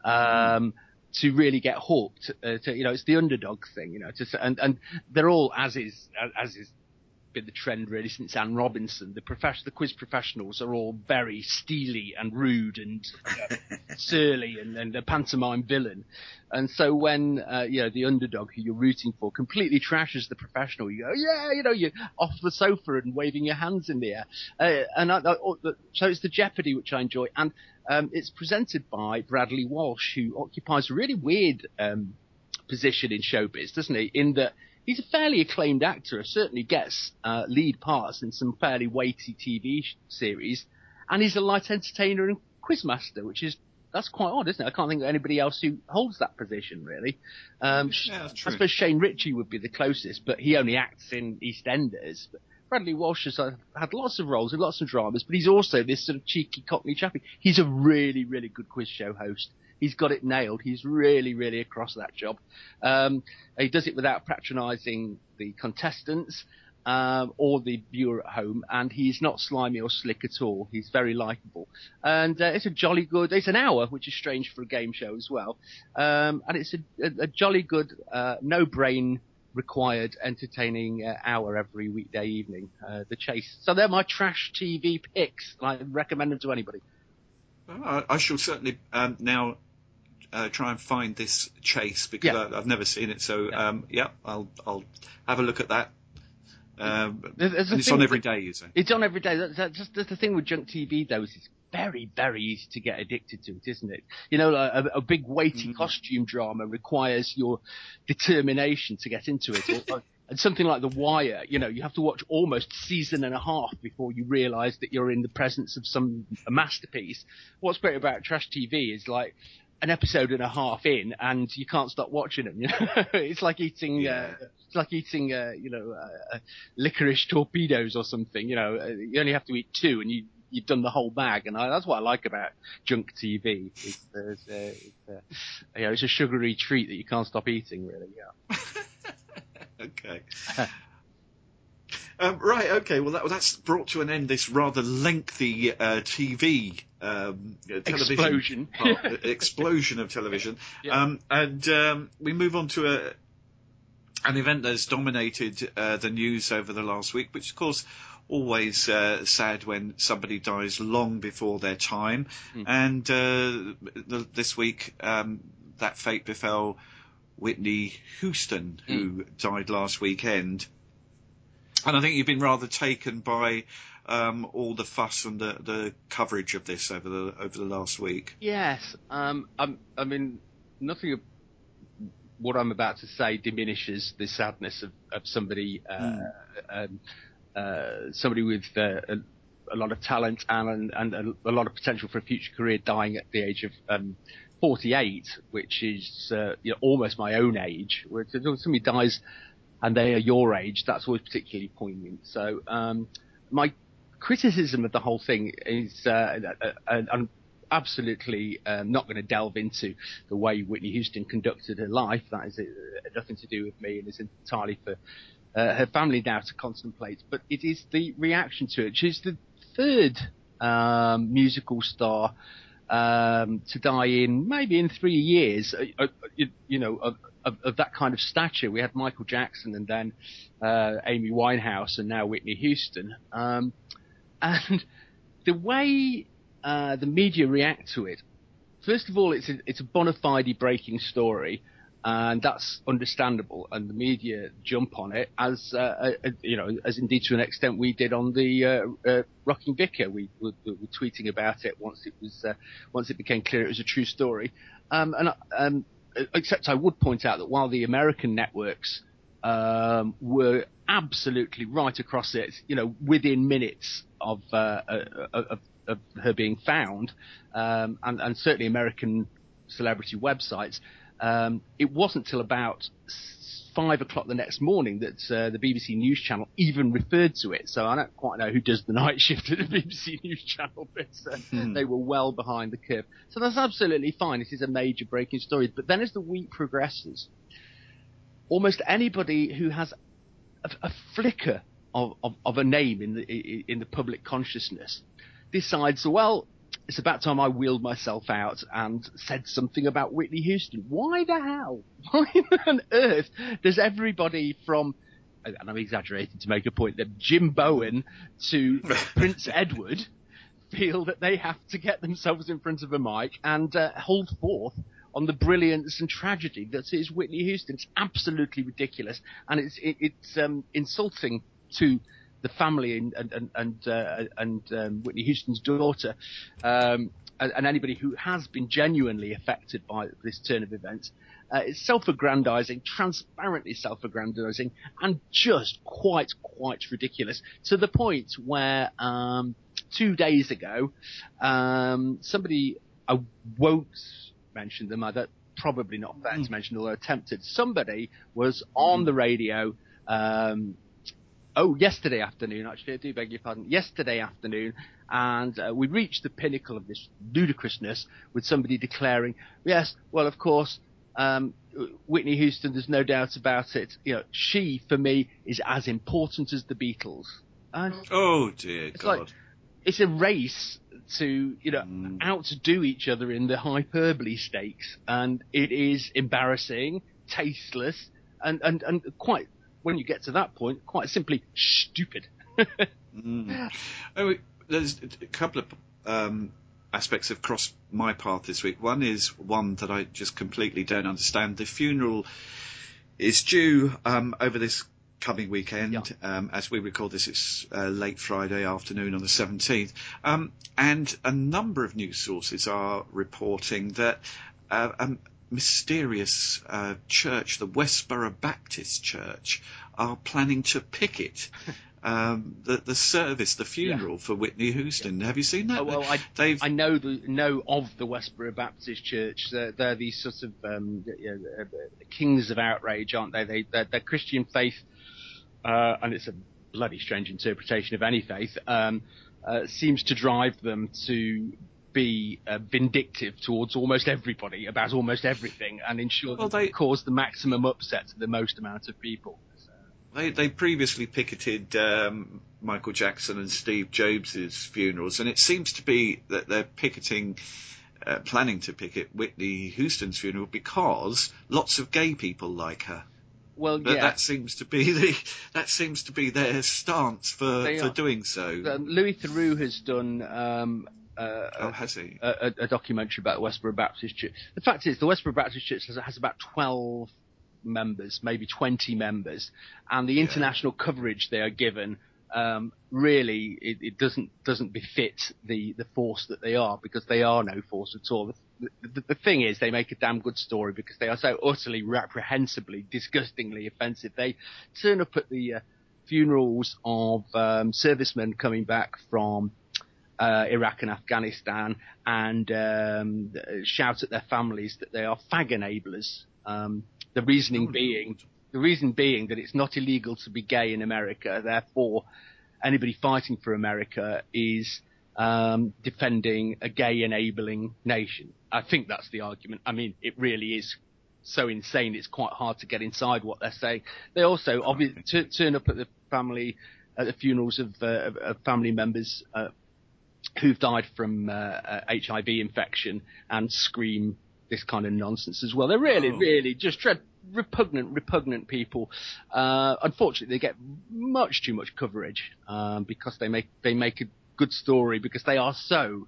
um, to really get hooked. Uh, to, you know, it's the underdog thing. You know, to, and and they're all, as is as is been the trend really since Anne Robinson. The profession, the quiz professionals are all very steely and rude and uh, surly and, and a pantomime villain. And so when uh, you know the underdog who you're rooting for completely trashes the professional, you go, yeah, you know, you're off the sofa and waving your hands in the air. Uh, and I, I, so it's the jeopardy which I enjoy, and um, it's presented by Bradley Walsh, who occupies a really weird um, position in showbiz, doesn't he? In that he's a fairly acclaimed actor, certainly gets uh, lead parts in some fairly weighty T V series, and he's a light entertainer and quizmaster, which is, that's quite odd, isn't it? I can't think of anybody else who holds that position, really. Um, Yeah, that's I true. suppose Shane Ritchie would be the closest, but he only acts in EastEnders. But Bradley Walsh has uh, had lots of roles in lots of dramas, but he's also this sort of cheeky Cockney chappie. He's a really, really good quiz show host. He's got it nailed. He's really, really across that job. Um, he does it without patronising the contestants um, or the viewer at home, and he's not slimy or slick at all. He's very likeable. And uh, it's a jolly good, it's an hour, which is strange for a game show as well. Um, and it's a, a, a jolly good, uh, no brain required, entertaining uh, hour every weekday evening, uh, The Chase. So they're my trash T V picks. I recommend them to anybody. Well, I, I shall certainly um, now uh, try and find this Chase because Yeah. I, I've never seen it. So Yeah. um, yeah, I'll I'll have a look at that. Um, There's- there's a and it's thing on every that- day, you say? It's on every day. That's, that's just that's the thing with junk T V, though, is it's very, very easy to get addicted to it, isn't it? You know, a, a big weighty Mm. costume drama requires your determination to get into it. Or, and something like The Wire, you know, you have to watch almost a season and a half before you realise that you're in the presence of some a masterpiece. What's great about trash T V is like, an episode and a half in, and you can't stop watching them. You know? It's like eating, Yeah. uh, it's like eating, uh, you know, uh, uh, licorice torpedoes or something. You know, uh, you only have to eat two, and you you've done the whole bag. And I, that's what I like about junk T V. It's, uh, it's, uh, it's, uh, you know, it's a sugary treat that you can't stop eating. Really, yeah. Okay. Um, right, okay, well, that, well that's brought to an end this rather lengthy uh, T V um, uh, television Explosion. part, uh, explosion of television. Yeah. Um, and um, we move on to a, an event that's dominated uh, the news over the last week, which, of course, always uh, sad when somebody dies long before their time. Mm. And uh, the, this week, um, that fate befell Whitney Houston, who mm. died last weekend. And I think you've been rather taken by um, all the fuss and the, the coverage of this over the over the last week. Yes, um, I'm, I mean, nothing of what I'm about to say diminishes the sadness of, of somebody, uh, mm. um, uh, somebody with uh, a, a lot of talent and and a, a lot of potential for a future career, dying at the age of um, forty-eight, which is uh, you know, almost my own age. Where somebody dies and they are your age, that's always particularly poignant. So um, my criticism of the whole thing is, uh, uh, uh, I'm absolutely um, not going to delve into the way Whitney Houston conducted her life. That is uh, nothing to do with me and is entirely for uh, her family now to contemplate. But it is the reaction to it. She's the third um, musical star um, to die in maybe in three years, uh, uh, you, you know, of, of, of that kind of stature. We had Michael Jackson and then uh, Amy Winehouse and now Whitney Houston. Um, and the way uh, the media react to it, first of all, it's a, it's a bona fide breaking story. And that's understandable, and the media jump on it as uh, uh, you know, as indeed to an extent we did on the uh, uh, Rocking Vicar. We were, we were tweeting about it once it was uh, once it became clear it was a true story. Um, and um, except I would point out that while the American networks um, were absolutely right across it, you know, within minutes of uh, of, of her being found, um, and, and certainly American celebrity websites. Um, it wasn't till about five o'clock the next morning that uh, the B B C News Channel even referred to it. So I don't quite know who does the night shift at the B B C News Channel, but uh, hmm. they were well behind the curve. So that's absolutely fine. It is a major breaking story. But then as the week progresses, almost anybody who has a, a flicker of, of, of a name in the in the public consciousness decides, well, it's about time I wheeled myself out and said something about Whitney Houston. Why the hell? Why on earth does everybody from, and I'm exaggerating to make a point, that Jim Bowen to Prince Edward feel that they have to get themselves in front of a mic and uh, hold forth on the brilliance and tragedy that is Whitney Houston? It's absolutely ridiculous, and it's it, it's um, insulting to the family and and and, uh, and um, Whitney Houston's daughter, um, and, and anybody who has been genuinely affected by this turn of events. Uh, it's self-aggrandizing, transparently self-aggrandizing, and just quite quite ridiculous, to the point where um, two days ago, um, somebody, I won't mention them, I don't, probably not fair mm. to mention, although attempted, somebody was on mm. the radio. Um, Oh, yesterday afternoon, actually, I do beg your pardon, yesterday afternoon, and uh, we reached the pinnacle of this ludicrousness with somebody declaring, yes, well, of course, um, Whitney Houston, there's no doubt about it, you know, she, for me, is as important as the Beatles. And oh, dear it's God. Like, it's a race to, you know, mm. outdo each other in the hyperbole stakes, and it is embarrassing, tasteless, and, and, and quite... when you get to that point, quite simply stupid. mm. oh, there's a couple of um, aspects have crossed my path this week. One is one that I just completely don't understand. The funeral is due um, over this coming weekend. Yeah. Um, as we record this, it's uh, late Friday afternoon on the seventeenth. Um, and a number of news sources are reporting that uh, um, mysterious uh, church, the Westboro Baptist Church, are planning to picket um, the the service, the funeral yeah. for Whitney Houston. Yeah. Have you seen that? Oh, well, I They've... I know the know of the Westboro Baptist Church. They're, they're these sort of um, you know, kings of outrage, aren't they? They they're, they're Christian faith, uh, and it's a bloody strange interpretation of any faith. Um, uh, seems to drive them to be uh, vindictive towards almost everybody about almost everything, and ensure well, that they cause the maximum upset to the most amount of people. They they previously picketed um, Michael Jackson and Steve Jobs' funerals, and it seems to be that they're picketing, uh, planning to picket Whitney Houston's funeral because lots of gay people like her. Well, but yeah, that seems to be the that seems to be their stance for, for doing so. Um, Louis Theroux has done. Um, Uh, oh, has he? A, a, a documentary about the Westboro Baptist Church. The fact is, the Westboro Baptist Church has, has about twelve members, maybe twenty members, and the international yeah. coverage they are given um, really it, it doesn't doesn't befit the, the force that they are, because they are no force at all. The, the, the thing is, they make a damn good story because they are so utterly reprehensibly, disgustingly offensive. They turn up at the uh, funerals of um, servicemen coming back from Uh, Iraq and Afghanistan, and um, shout at their families that they are fag enablers. Um, the reasoning oh, being, the reason being that it's not illegal to be gay in America. Therefore, anybody fighting for America is um, defending a gay enabling nation. I think that's the argument. I mean, it really is so insane. It's quite hard to get inside what they're saying. They also obviously t- turn up at the family, at the funerals of, uh, of, of family members. Uh, who've died from uh, uh, H I V infection and scream this kind of nonsense as well. They're really, oh. really just dread, repugnant, repugnant people. Uh, unfortunately, they get much too much coverage um, because they make they make a good story, because they are so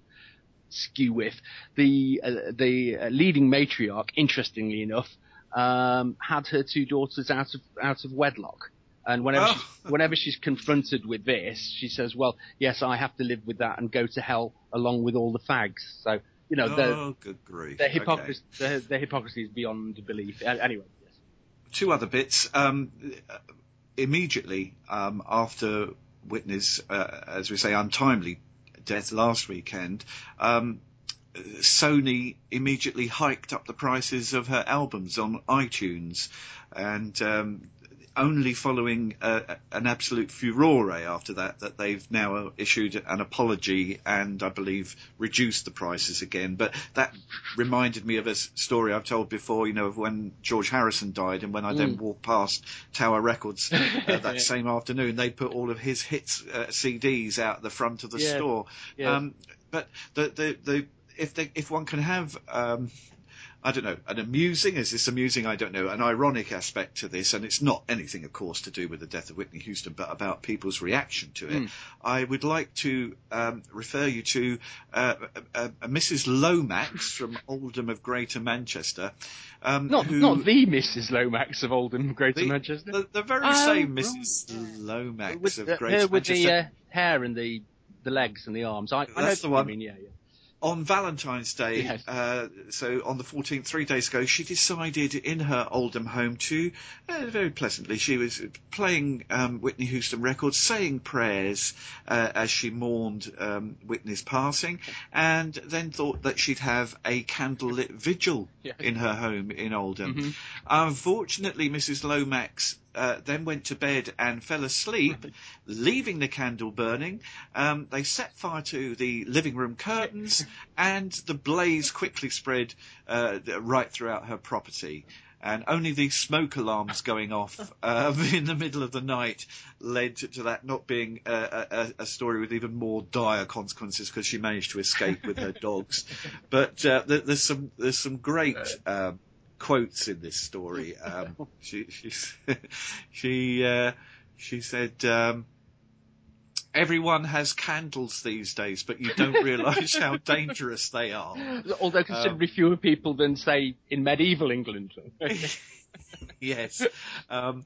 skew with. The, uh, the uh, leading matriarch, interestingly enough, um, had her two daughters out of out of wedlock. And whenever, oh. she, whenever she's confronted with this, she says, well, yes, I have to live with that and go to hell along with all the fags. So, you know, oh, good grief. Their, hypocrisy, okay. their, their hypocrisy is beyond belief. Anyway, yes. Two other bits. Um, immediately um, after Whitney's, uh, as we say, untimely death last weekend, um, Sony immediately hiked up the prices of her albums on iTunes, and um, only following uh, an absolute furore after that, that they've now issued an apology and I believe reduced the prices again. But that reminded me of a story I've told before, you know, of when George Harrison died, and when I mm. then walked past Tower Records uh, that same afternoon, they put all of his hits uh, C Ds out the front of the yeah. store. Yeah. Um, but the, the, the, if they, if one can have, um, I don't know, an amusing, is this amusing? I don't know, an ironic aspect to this, and it's not anything, of course, to do with the death of Whitney Houston, but about people's reaction to it. Mm. I would like to um, refer you to uh, a, a, a Missus Lomax from Oldham of Greater Manchester. Um, not, who, not the Missus Lomax of Oldham, Greater the, Manchester. The, the very oh, same Missus Right. Lomax with, of uh, Greater her with Manchester. the uh, hair and the the legs and the arms. I, I That's know the one. You mean, yeah, yeah. On Valentine's Day, yes. uh, so on the fourteenth, three days ago, she decided in her Oldham home to, uh, very pleasantly, she was playing um, Whitney Houston records, saying prayers uh, as she mourned um, Whitney's passing, and then thought that she'd have a candlelit vigil yes. in her home in Oldham. Mm-hmm. Unfortunately, Missus Lomax Uh, then went to bed and fell asleep, leaving the candle burning. Um, they set fire to the living room curtains, and the blaze quickly spread uh, right throughout her property. And only the smoke alarms going off uh, in the middle of the night led to, to that not being a, a, a story with even more dire consequences, because she managed to escape with her dogs. But uh, there, there's some there's some great Um, quotes in this story. Um, she she she uh, she said, um, "Everyone has candles these days, but you don't realise how dangerous they are." Although considerably um, fewer people than, say, in medieval England. Yes, um,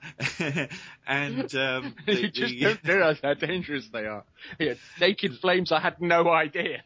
and um, the, you just the, don't realise how dangerous they are. Yeah, naked flames, I had no idea.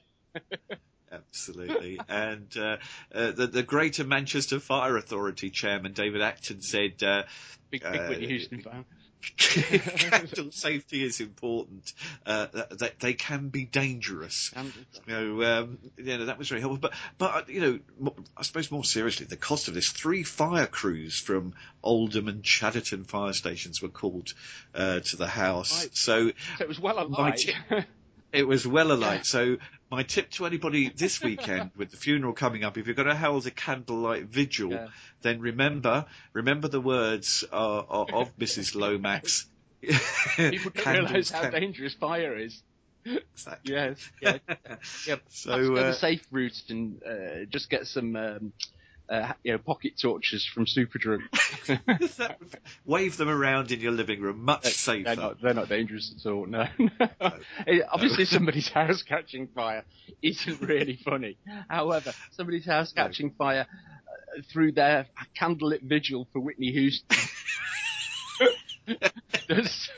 Absolutely. And uh, uh, the, the Greater Manchester Fire Authority chairman, David Acton, said... Uh, big, big Whitney Houston fan. Candle safety is important. Uh, they, they can be dangerous. So, um, you know, that was very helpful. But, but you know, I suppose more seriously, the cost of this: three fire crews from Oldham and Chadderton fire stations were called uh, to the house. Right. So, so it was well alight. It was well alight. So my tip to anybody this weekend, with the funeral coming up, if you're going to hold a candlelight vigil, yeah. then remember, remember the words uh, of Missus Lomax. People don't realise how dangerous fire is. Exactly. Yes. Yeah. Yeah. So Perhaps go uh, the safe route and uh, just get some. Um, Uh, you know, pocket torches from Superdrug. Wave them around in your living room, much they're, safer. They're not, they're not dangerous at all, no. no. Obviously, no. Somebody's house catching fire isn't really funny. However, somebody's house catching no. fire uh, through their candlelit vigil for Whitney Houston does,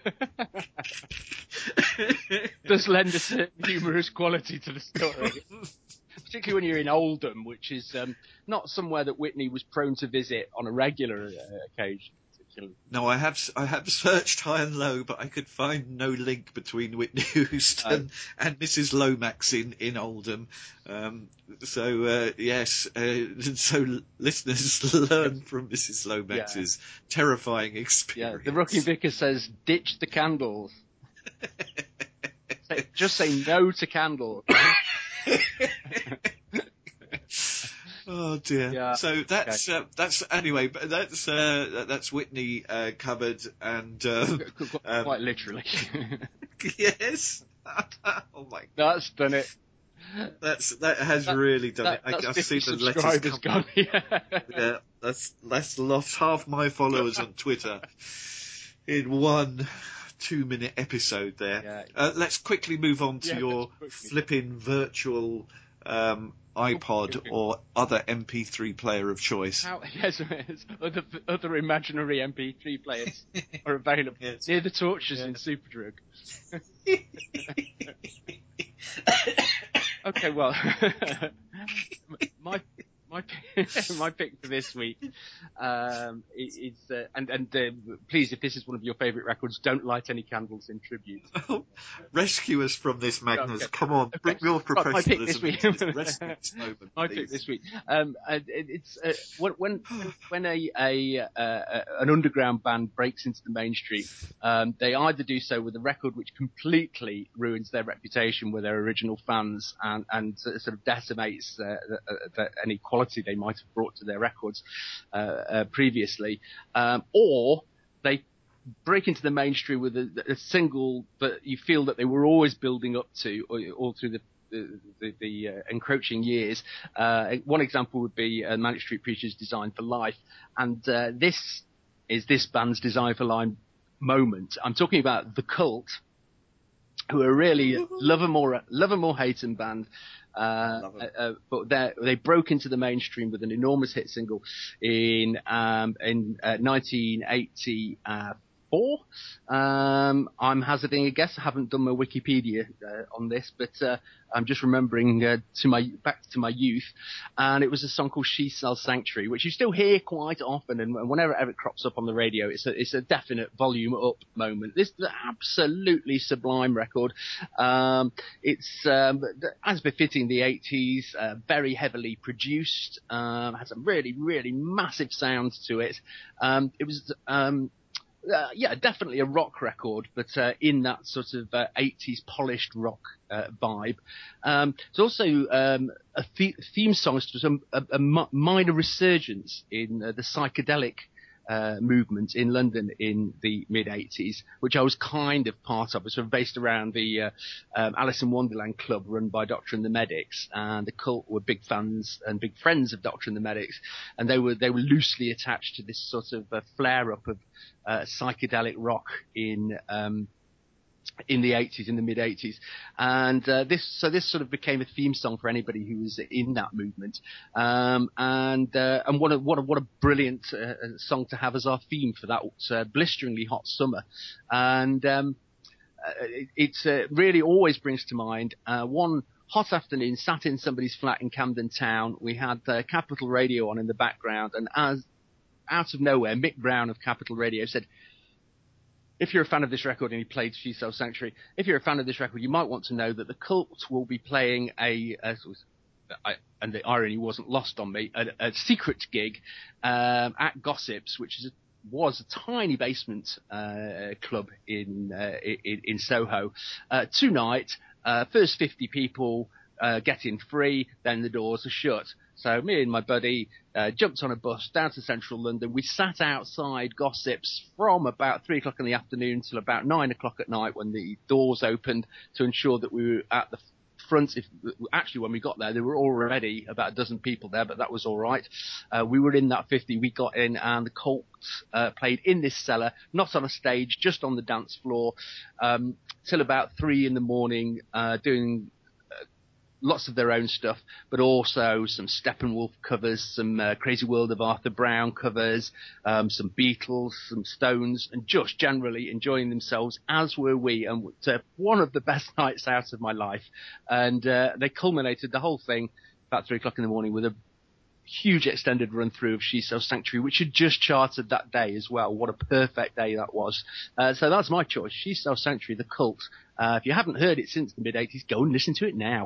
does lend a certain humorous quality to the story. Particularly when you're in Oldham, which is um, not somewhere that Whitney was prone to visit on a regular uh, occasion. No, I have I have searched high and low, but I could find no link between Whitney Houston oh. and Missus Lomax in, in Oldham. Um, so, uh, yes, uh, so listeners learn from Missus Lomax's yeah. terrifying experience. Yeah, the Rocking Vicar says, ditch the candles. say, just say no to candles. Oh dear. Yeah. So that's okay. uh, that's anyway. But that's uh, that's Whitney uh, covered and uh, um, quite literally. Yes. Oh my God. That's done it. That's that has that, really done that, it. I, I've see the letters come. Gone. Yeah. Yeah. That's that's lost half my followers on Twitter in one two-minute episode there. Yeah. Uh, let's quickly move on to yeah, your flipping virtual um, iPod or other M P three player of choice. How, yes, yes, other, other imaginary M P three players are available yes. near the torches yeah. in Superdrug. Okay, well, my my my pick for this week um, is uh, and and uh, please, if this is one of your favourite records, don't light any candles in tribute. Oh, rescue us from this, Magnus! Okay. Come on, okay. bring your professionalism. My pick this week. Into this this moment, my pick this week. Um, it, it's uh, when when when a, a uh, an underground band breaks into the mainstream, um, they either do so with a record which completely ruins their reputation with their original fans and and sort of decimates uh, the, the, any quality they might have brought to their records uh, uh, previously, um, or they break into the mainstream with a, a single that you feel that they were always building up to all, all through the the, the, the uh, encroaching years. Uh, one example would be uh, Manic Street Preachers' Design for Life, and uh, this is this band's Design for Life moment. I'm talking about The Cult, who are really love 'em or love 'em or hate 'em band. Uh, uh, but they broke into the mainstream with an enormous hit single in um, in uh, nineteen eighty-four. Um, I'm hazarding a guess. I haven't done my Wikipedia uh, on this, but uh, I'm just remembering uh, to my back to my youth, and it was a song called "She Sells Sanctuary," which you still hear quite often, and whenever it crops up on the radio, it's a it's a definite volume up moment. This is an absolutely sublime record. Um, it's um, as befitting the eighties, uh, very heavily produced, um, has a really really massive sound to it. Um, it was. Um, Uh, yeah, definitely a rock record, but uh, in that sort of uh, eighties polished rock uh, vibe. Um, it's also um, a th- theme song to some a, a minor resurgence in uh, the psychedelic uh, movement in London in the mid eighties, which I was kind of part of. It was sort of based around the uh, um, Alice in Wonderland club run by Doctor and the Medics, and the Cult were big fans and big friends of Doctor and the Medics, and they were they were loosely attached to this sort of uh, flare up of uh, psychedelic rock in um, in the eighties, in the mid eighties, and uh, this so this sort of became a theme song for anybody who was in that movement, um, and uh, and what a what a what a brilliant uh, song to have as our theme for that uh, blisteringly hot summer, and um, uh, it it's, uh, really always brings to mind uh, one hot afternoon, sat in somebody's flat in Camden Town. We had uh, Capital Radio on in the background, and as out of nowhere, Mick Brown of Capital Radio said, if you're a fan of this record, and he played She Sells Sanctuary, if you're a fan of this record, you might want to know that the Cult will be playing a, a I, and the irony wasn't lost on me, a, a secret gig um, at Gossips, which is a, was a tiny basement uh, club in, uh, in in Soho. Uh, tonight, uh, first fifty people uh, get in free, then the doors are shut. So me and my buddy uh, jumped on a bus down to central London. We sat outside Gossips from about three o'clock in the afternoon till about nine o'clock at night when the doors opened to ensure that we were at the front. If actually when we got there, there were already about a dozen people there, but that was all right. Uh, we were in that fifty. We got in, and the Cult uh, played in this cellar, not on a stage, just on the dance floor, um, till about three in the morning, uh, doing uh, lots of their own stuff, but also some Steppenwolf covers, some uh, Crazy World of Arthur Brown covers, um, some Beatles, some Stones, and just generally enjoying themselves, as were we. And it's uh, one of the best nights out of my life. And uh, they culminated the whole thing about three o'clock in the morning with a huge extended run through of She Sells Sanctuary, which had just charted that day as well. What a perfect day that was. Uh, so that's my choice, She Sells Sanctuary, the Cult. Uh, if you haven't heard it since the mid eighties, go and listen to it now.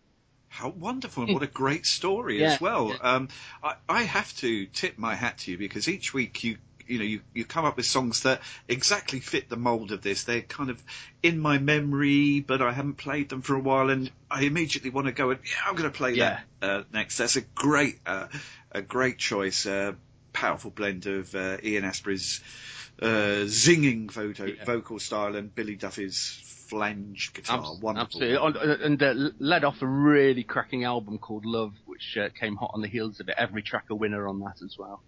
How wonderful, and what a great story yeah. as well. Um, I, I have to tip my hat to you, because each week you you know you, you come up with songs that exactly fit the mould of this. They're kind of in my memory, but I haven't played them for a while, and I immediately want to go and yeah, I'm going to play yeah. that uh, next. That's a great uh, a great choice. Uh, powerful blend of uh, Ian Astbury's uh, zinging photo, yeah. vocal style and Billy Duffy's flange guitar. Abs- wonderful. Absolutely. And uh, led off a really cracking album called Love, which uh, came hot on the heels of it. Every track a winner on that as well.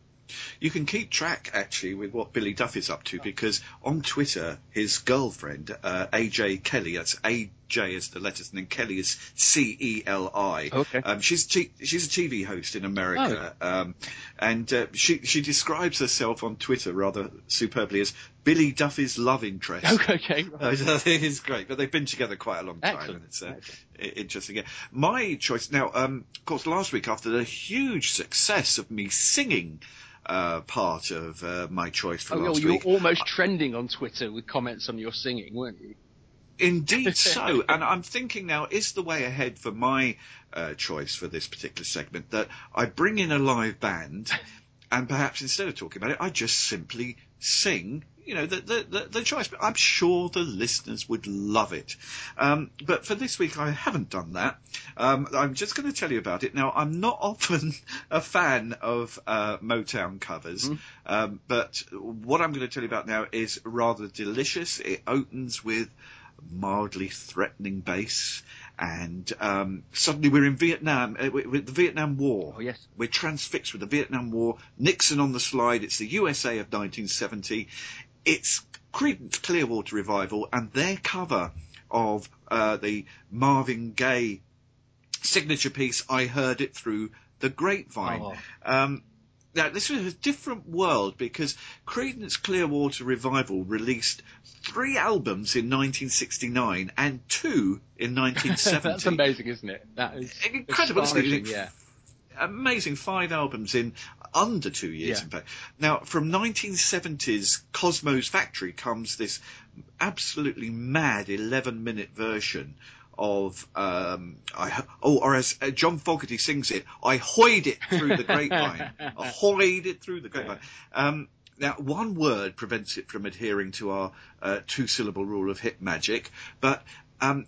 You can keep track, actually, with what Billy Duffy's up to, because on Twitter, his girlfriend, uh, A J Kelly, that's A J as the letters, and then Kelly is C E L I. Okay. Um, she's, t- she's a T V host in America, oh. um, and uh, she, she describes herself on Twitter rather superbly as Billy Duffy's love interest. Okay, okay. Right. I think it's great, but they've been together quite a long time, Excellent. and it's uh, interesting. Yeah. My choice, now, um, of course, last week, after the huge success of me singing Uh, part of uh, my choice for oh, last you were week. almost trending on Twitter with comments on your singing, weren't you? Indeed so. And I'm thinking now, is the way ahead for my uh, choice for this particular segment that I bring in a live band and perhaps instead of talking about it, I just simply sing, you know, the, the, the, the choice. But I'm sure the listeners would love it. Um, but for this week, I haven't done that. Um, I'm just going to tell you about it. Now, I'm not often a fan of uh, Motown covers, mm. um, but what I'm going to tell you about now is rather delicious. It opens with mildly threatening bass, and um, suddenly we're in Vietnam, uh, with the Vietnam War. Oh, yes. We're transfixed with the Vietnam War. Nixon on the slide. It's the U S A of nineteen seventy. It's Creedence Clearwater Revival and their cover of uh, the Marvin Gaye signature piece, I Heard It Through the Grapevine. Oh. Um, now, this was a different world because Creedence Clearwater Revival released three albums in nineteen sixty-nine and two in nineteen seventy. That's amazing, isn't it? That is incredible, isn't it? Yeah. Amazing, five albums in under two years, yeah. in fact. Now, from nineteen seventies Cosmo's Factory comes this absolutely mad eleven-minute version of, um, I, oh, or as uh, John Fogerty sings it, I hoyed it through the grapevine. I hoyed it through the grapevine. Um, now, one word prevents it from adhering to our uh, two-syllable rule of hit magic, but um,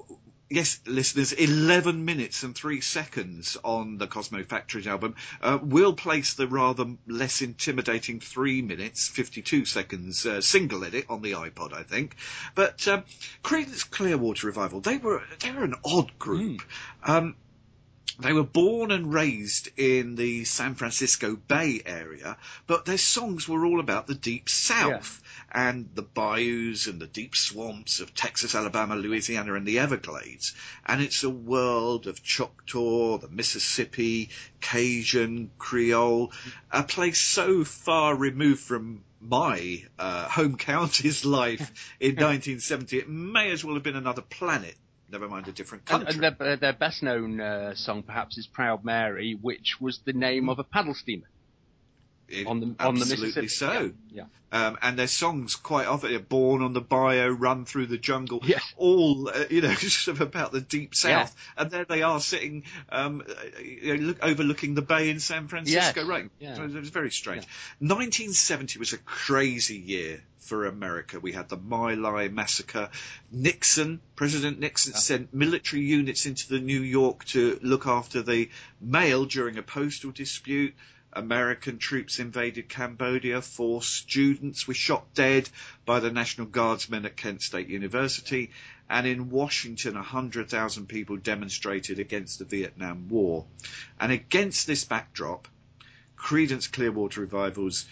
yes, listeners, eleven minutes and three seconds on the Cosmo Factory album. Uh, we'll place the rather less intimidating three minutes, fifty-two seconds uh, single edit on the iPod, I think. But um, Creedence Clearwater Revival, they were they were an odd group. Mm. Um, They were born and raised in the San Francisco Bay Area, but their songs were all about the Deep South yeah. and the bayous and the deep swamps of Texas, Alabama, Louisiana, and the Everglades. And it's a world of Choctaw, the Mississippi, Cajun, Creole, a place so far removed from my uh, home county's life in nineteen seventy, it may as well have been another planet. Never mind a different country. And, and their, their best-known uh, song, perhaps, is Proud Mary, which was the name of a paddle steamer. It, on the on the absolutely Mississippi. so. Yeah. Um, and their songs quite often are Born on the Bayou, Run Through the Jungle, Yes. all, uh, you know, sort of about the deep south. Yeah. And there they are sitting, um, uh, you know, look, overlooking the bay in San Francisco. Yes. Right. Yeah. So it was very strange. Yeah. nineteen seventy was a crazy year for America. We had the My Lai massacre. Nixon, President Nixon Yeah. sent military units into the New York to look after the mail during a postal dispute. American troops invaded Cambodia. Four students were shot dead by the National Guardsmen at Kent State University. And in Washington, one hundred thousand people demonstrated against the Vietnam War. And against this backdrop, Creedence Clearwater Revival's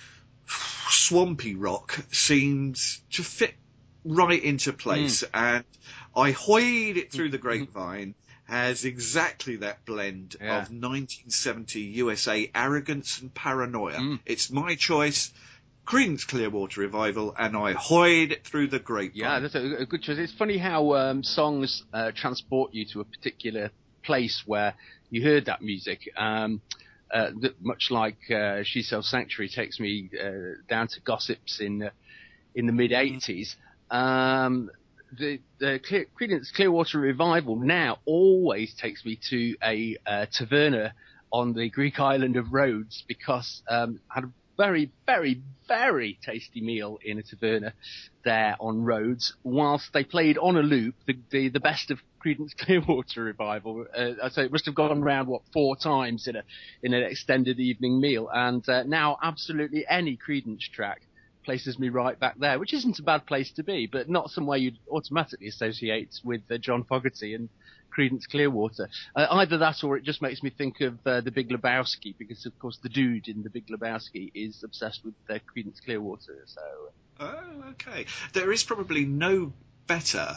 swampy rock seems to fit right into place. Mm. And I hoyed it through the grapevine has exactly that blend yeah. of nineteen seventy U S A arrogance and paranoia. Mm. It's my choice, Creedence Clearwater Revival, and I hoyed it through the grapevine. Yeah, that's a, a good choice. It's funny how um, songs uh, transport you to a particular place where you heard that music. Um, uh, that much like uh, She Sells Sanctuary takes me uh, down to Gossips in uh, in the mid eighties. Mm. Um, The, the Clear, Creedence Clearwater Revival now always takes me to a uh, taverna on the Greek island of Rhodes because um, I had a very, very, very tasty meal in a taverna there on Rhodes whilst they played on a loop the, the, the best of Creedence Clearwater Revival. Uh, I'd say it must have gone around, what, four times in a in an extended evening meal. And uh, now absolutely any Creedence track places me right back there, which isn't a bad place to be, but not somewhere you'd automatically associate with uh, John Fogerty and Creedence Clearwater. Uh, either that or it just makes me think of uh, The Big Lebowski, because, of course, the dude in The Big Lebowski is obsessed with uh, Creedence Clearwater. So. Oh, okay. There is probably no better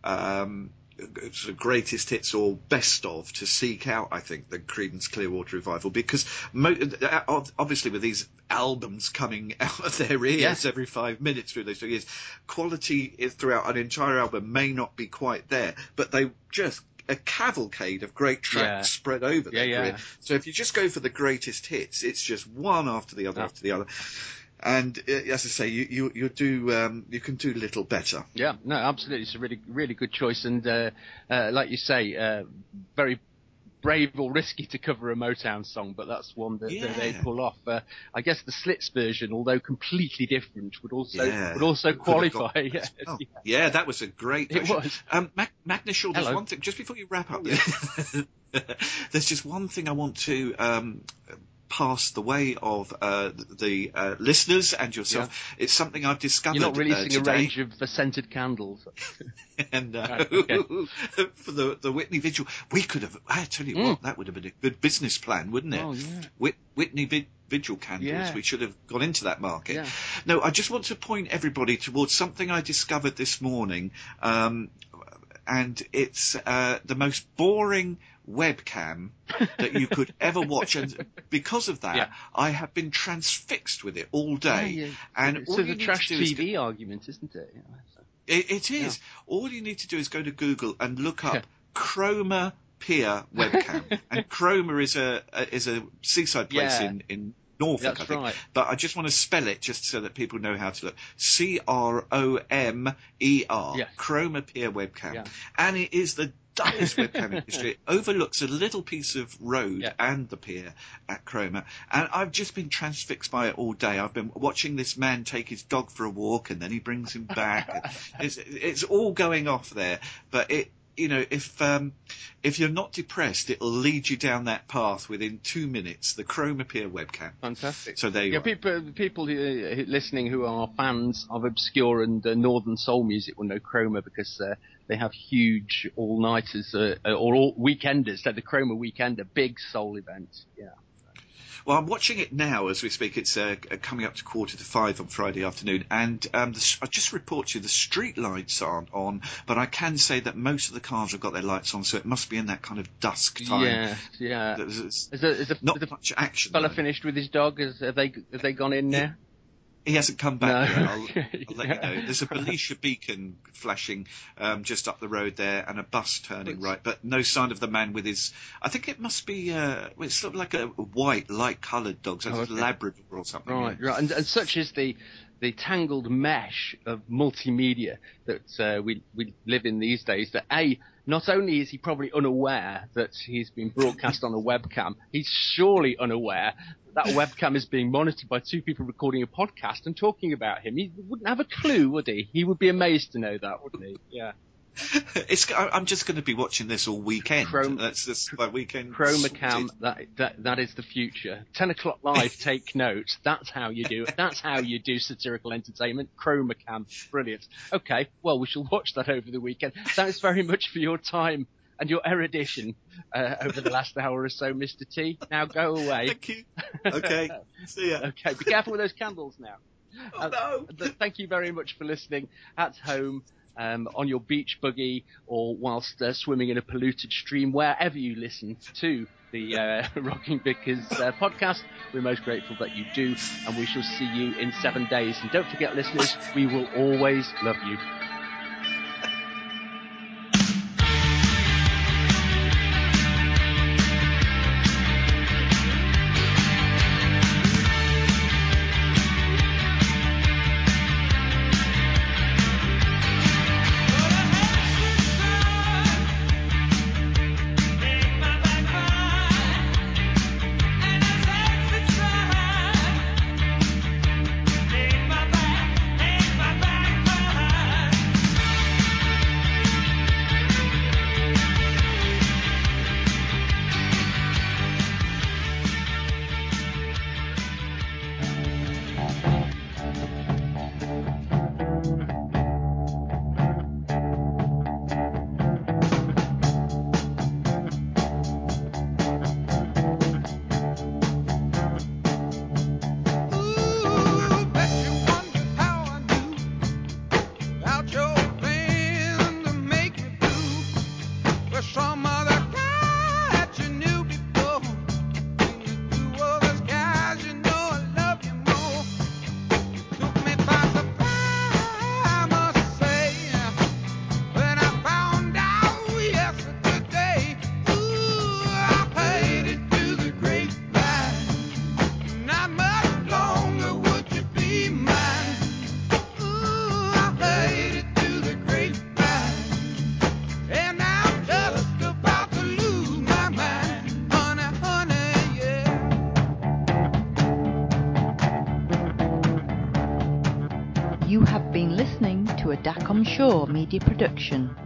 um, sort of greatest hits or best of to seek out, I think, than Creedence Clearwater Revival, because mo- obviously with these albums coming out of their ears yes. every five minutes through those two years, quality is throughout an entire album may not be quite there, but they just a cavalcade of great tracks yeah. spread over their yeah, career. Yeah. So if you just go for the greatest hits, it's just one after the other yeah. after the other. And uh, as I say, you you, you do um, you can do little better. Yeah, no, absolutely, it's a really really good choice, and uh, uh, like you say, uh, very brave or risky to cover a Motown song, but that's one that, yeah. that they pull off. Uh, I guess the Slits version, although completely different, would also yeah. would also qualify. Yes. Oh, yeah. yeah, that was a great version. It was. Um, Mag- Magna Shaw, there's Hello. one thing just before you wrap up. Oh, yeah. There's just one thing I want to. Um, pass the way of uh, the uh, listeners and yourself. Yeah. It's something I've discovered. You're not releasing uh, a range of uh, scented candles. and uh, right, okay. for the the Whitney Vigil, we could have. I tell you mm. what, that would have been a good business plan, wouldn't it? Oh yeah. Whit, Whitney Vi- Vigil candles. Yeah. We should have gone into that market. Yeah. No, I just want to point everybody towards something I discovered this morning, um, and it's uh, the most boring webcam that you could ever watch, and because of that yeah. I have been transfixed with it all day. Yeah, yeah. And it's all sort you of need trash to do T V is go- argument, isn't it? Yeah, so. it, it is yeah. All you need to do is go to Google and look up Chroma Pier webcam. And Chroma is a, a is a seaside place yeah. in in Norfolk, That's I think. Right. But I just want to spell it just so that people know how to look. C R O M E R. Yes. Chroma Pier webcam. Yeah. And it is the dullest webcam in history. It overlooks a little piece of road yeah. and the pier at Chroma. And I've just been transfixed by it all day. I've been watching this man take his dog for a walk and then he brings him back. it's, it's all going off there. But it, you know, if um, if you're not depressed, it'll lead you down that path within two minutes. The Chroma Pier webcam. Fantastic. So there you yeah, are. People, people who, who listening who are fans of obscure and uh, northern soul music will know Chroma because uh, they have huge all-nighters uh, or all weekenders. So the Chroma Weekender, big soul event. Yeah. Well, I'm watching it now as we speak. It's uh, coming up to quarter to five on Friday afternoon. And um, the, I just report to you the street lights aren't on, but I can say that most of the cars have got their lights on, so it must be in that kind of dusk time. Yeah, yeah. There's, there's is there, is there, not is there much action. Fella though. finished with his dog? Is, have they have they gone in now? He hasn't come back No. yet. I'll, I'll let you know. There's a Belisha beacon flashing um, just up the road there, and a bus turning right, but no sign of the man with his. I think it must be. Uh, it's sort of like a white, light-coloured dog, so Oh, it's okay. a Labrador or something. Right, yeah. right, and, and such is the the tangled mesh of multimedia that uh, we we live in these days. That a not only is he probably unaware that he's been broadcast on a webcam, he's surely unaware that that webcam is being monitored by two people recording a podcast and talking about him. He wouldn't have a clue, would he? He would be amazed to know that, wouldn't he? Yeah. It's, I'm just going to be watching this all weekend. Chrome, That's this my weekend. Chromacam, that, that that is the future. Ten o'clock live, take note. That's how you do it. That's how you do satirical entertainment. Chromacam, brilliant. Okay, well we shall watch that over the weekend. Thanks very much for your time and your erudition uh, over the last hour or so, Mister T. Now go away. Thank you. Okay, see ya. Okay, be careful with those candles now. Oh, uh, no. th- thank you very much for listening at home. Um, on your beach buggy, or whilst uh, swimming in a polluted stream, wherever you listen to the uh, Rocking Vickers uh, podcast. We're most grateful that you do, and we shall see you in seven days. And don't forget, listeners, we will always love you. You have been listening to a Dacom Shaw media production.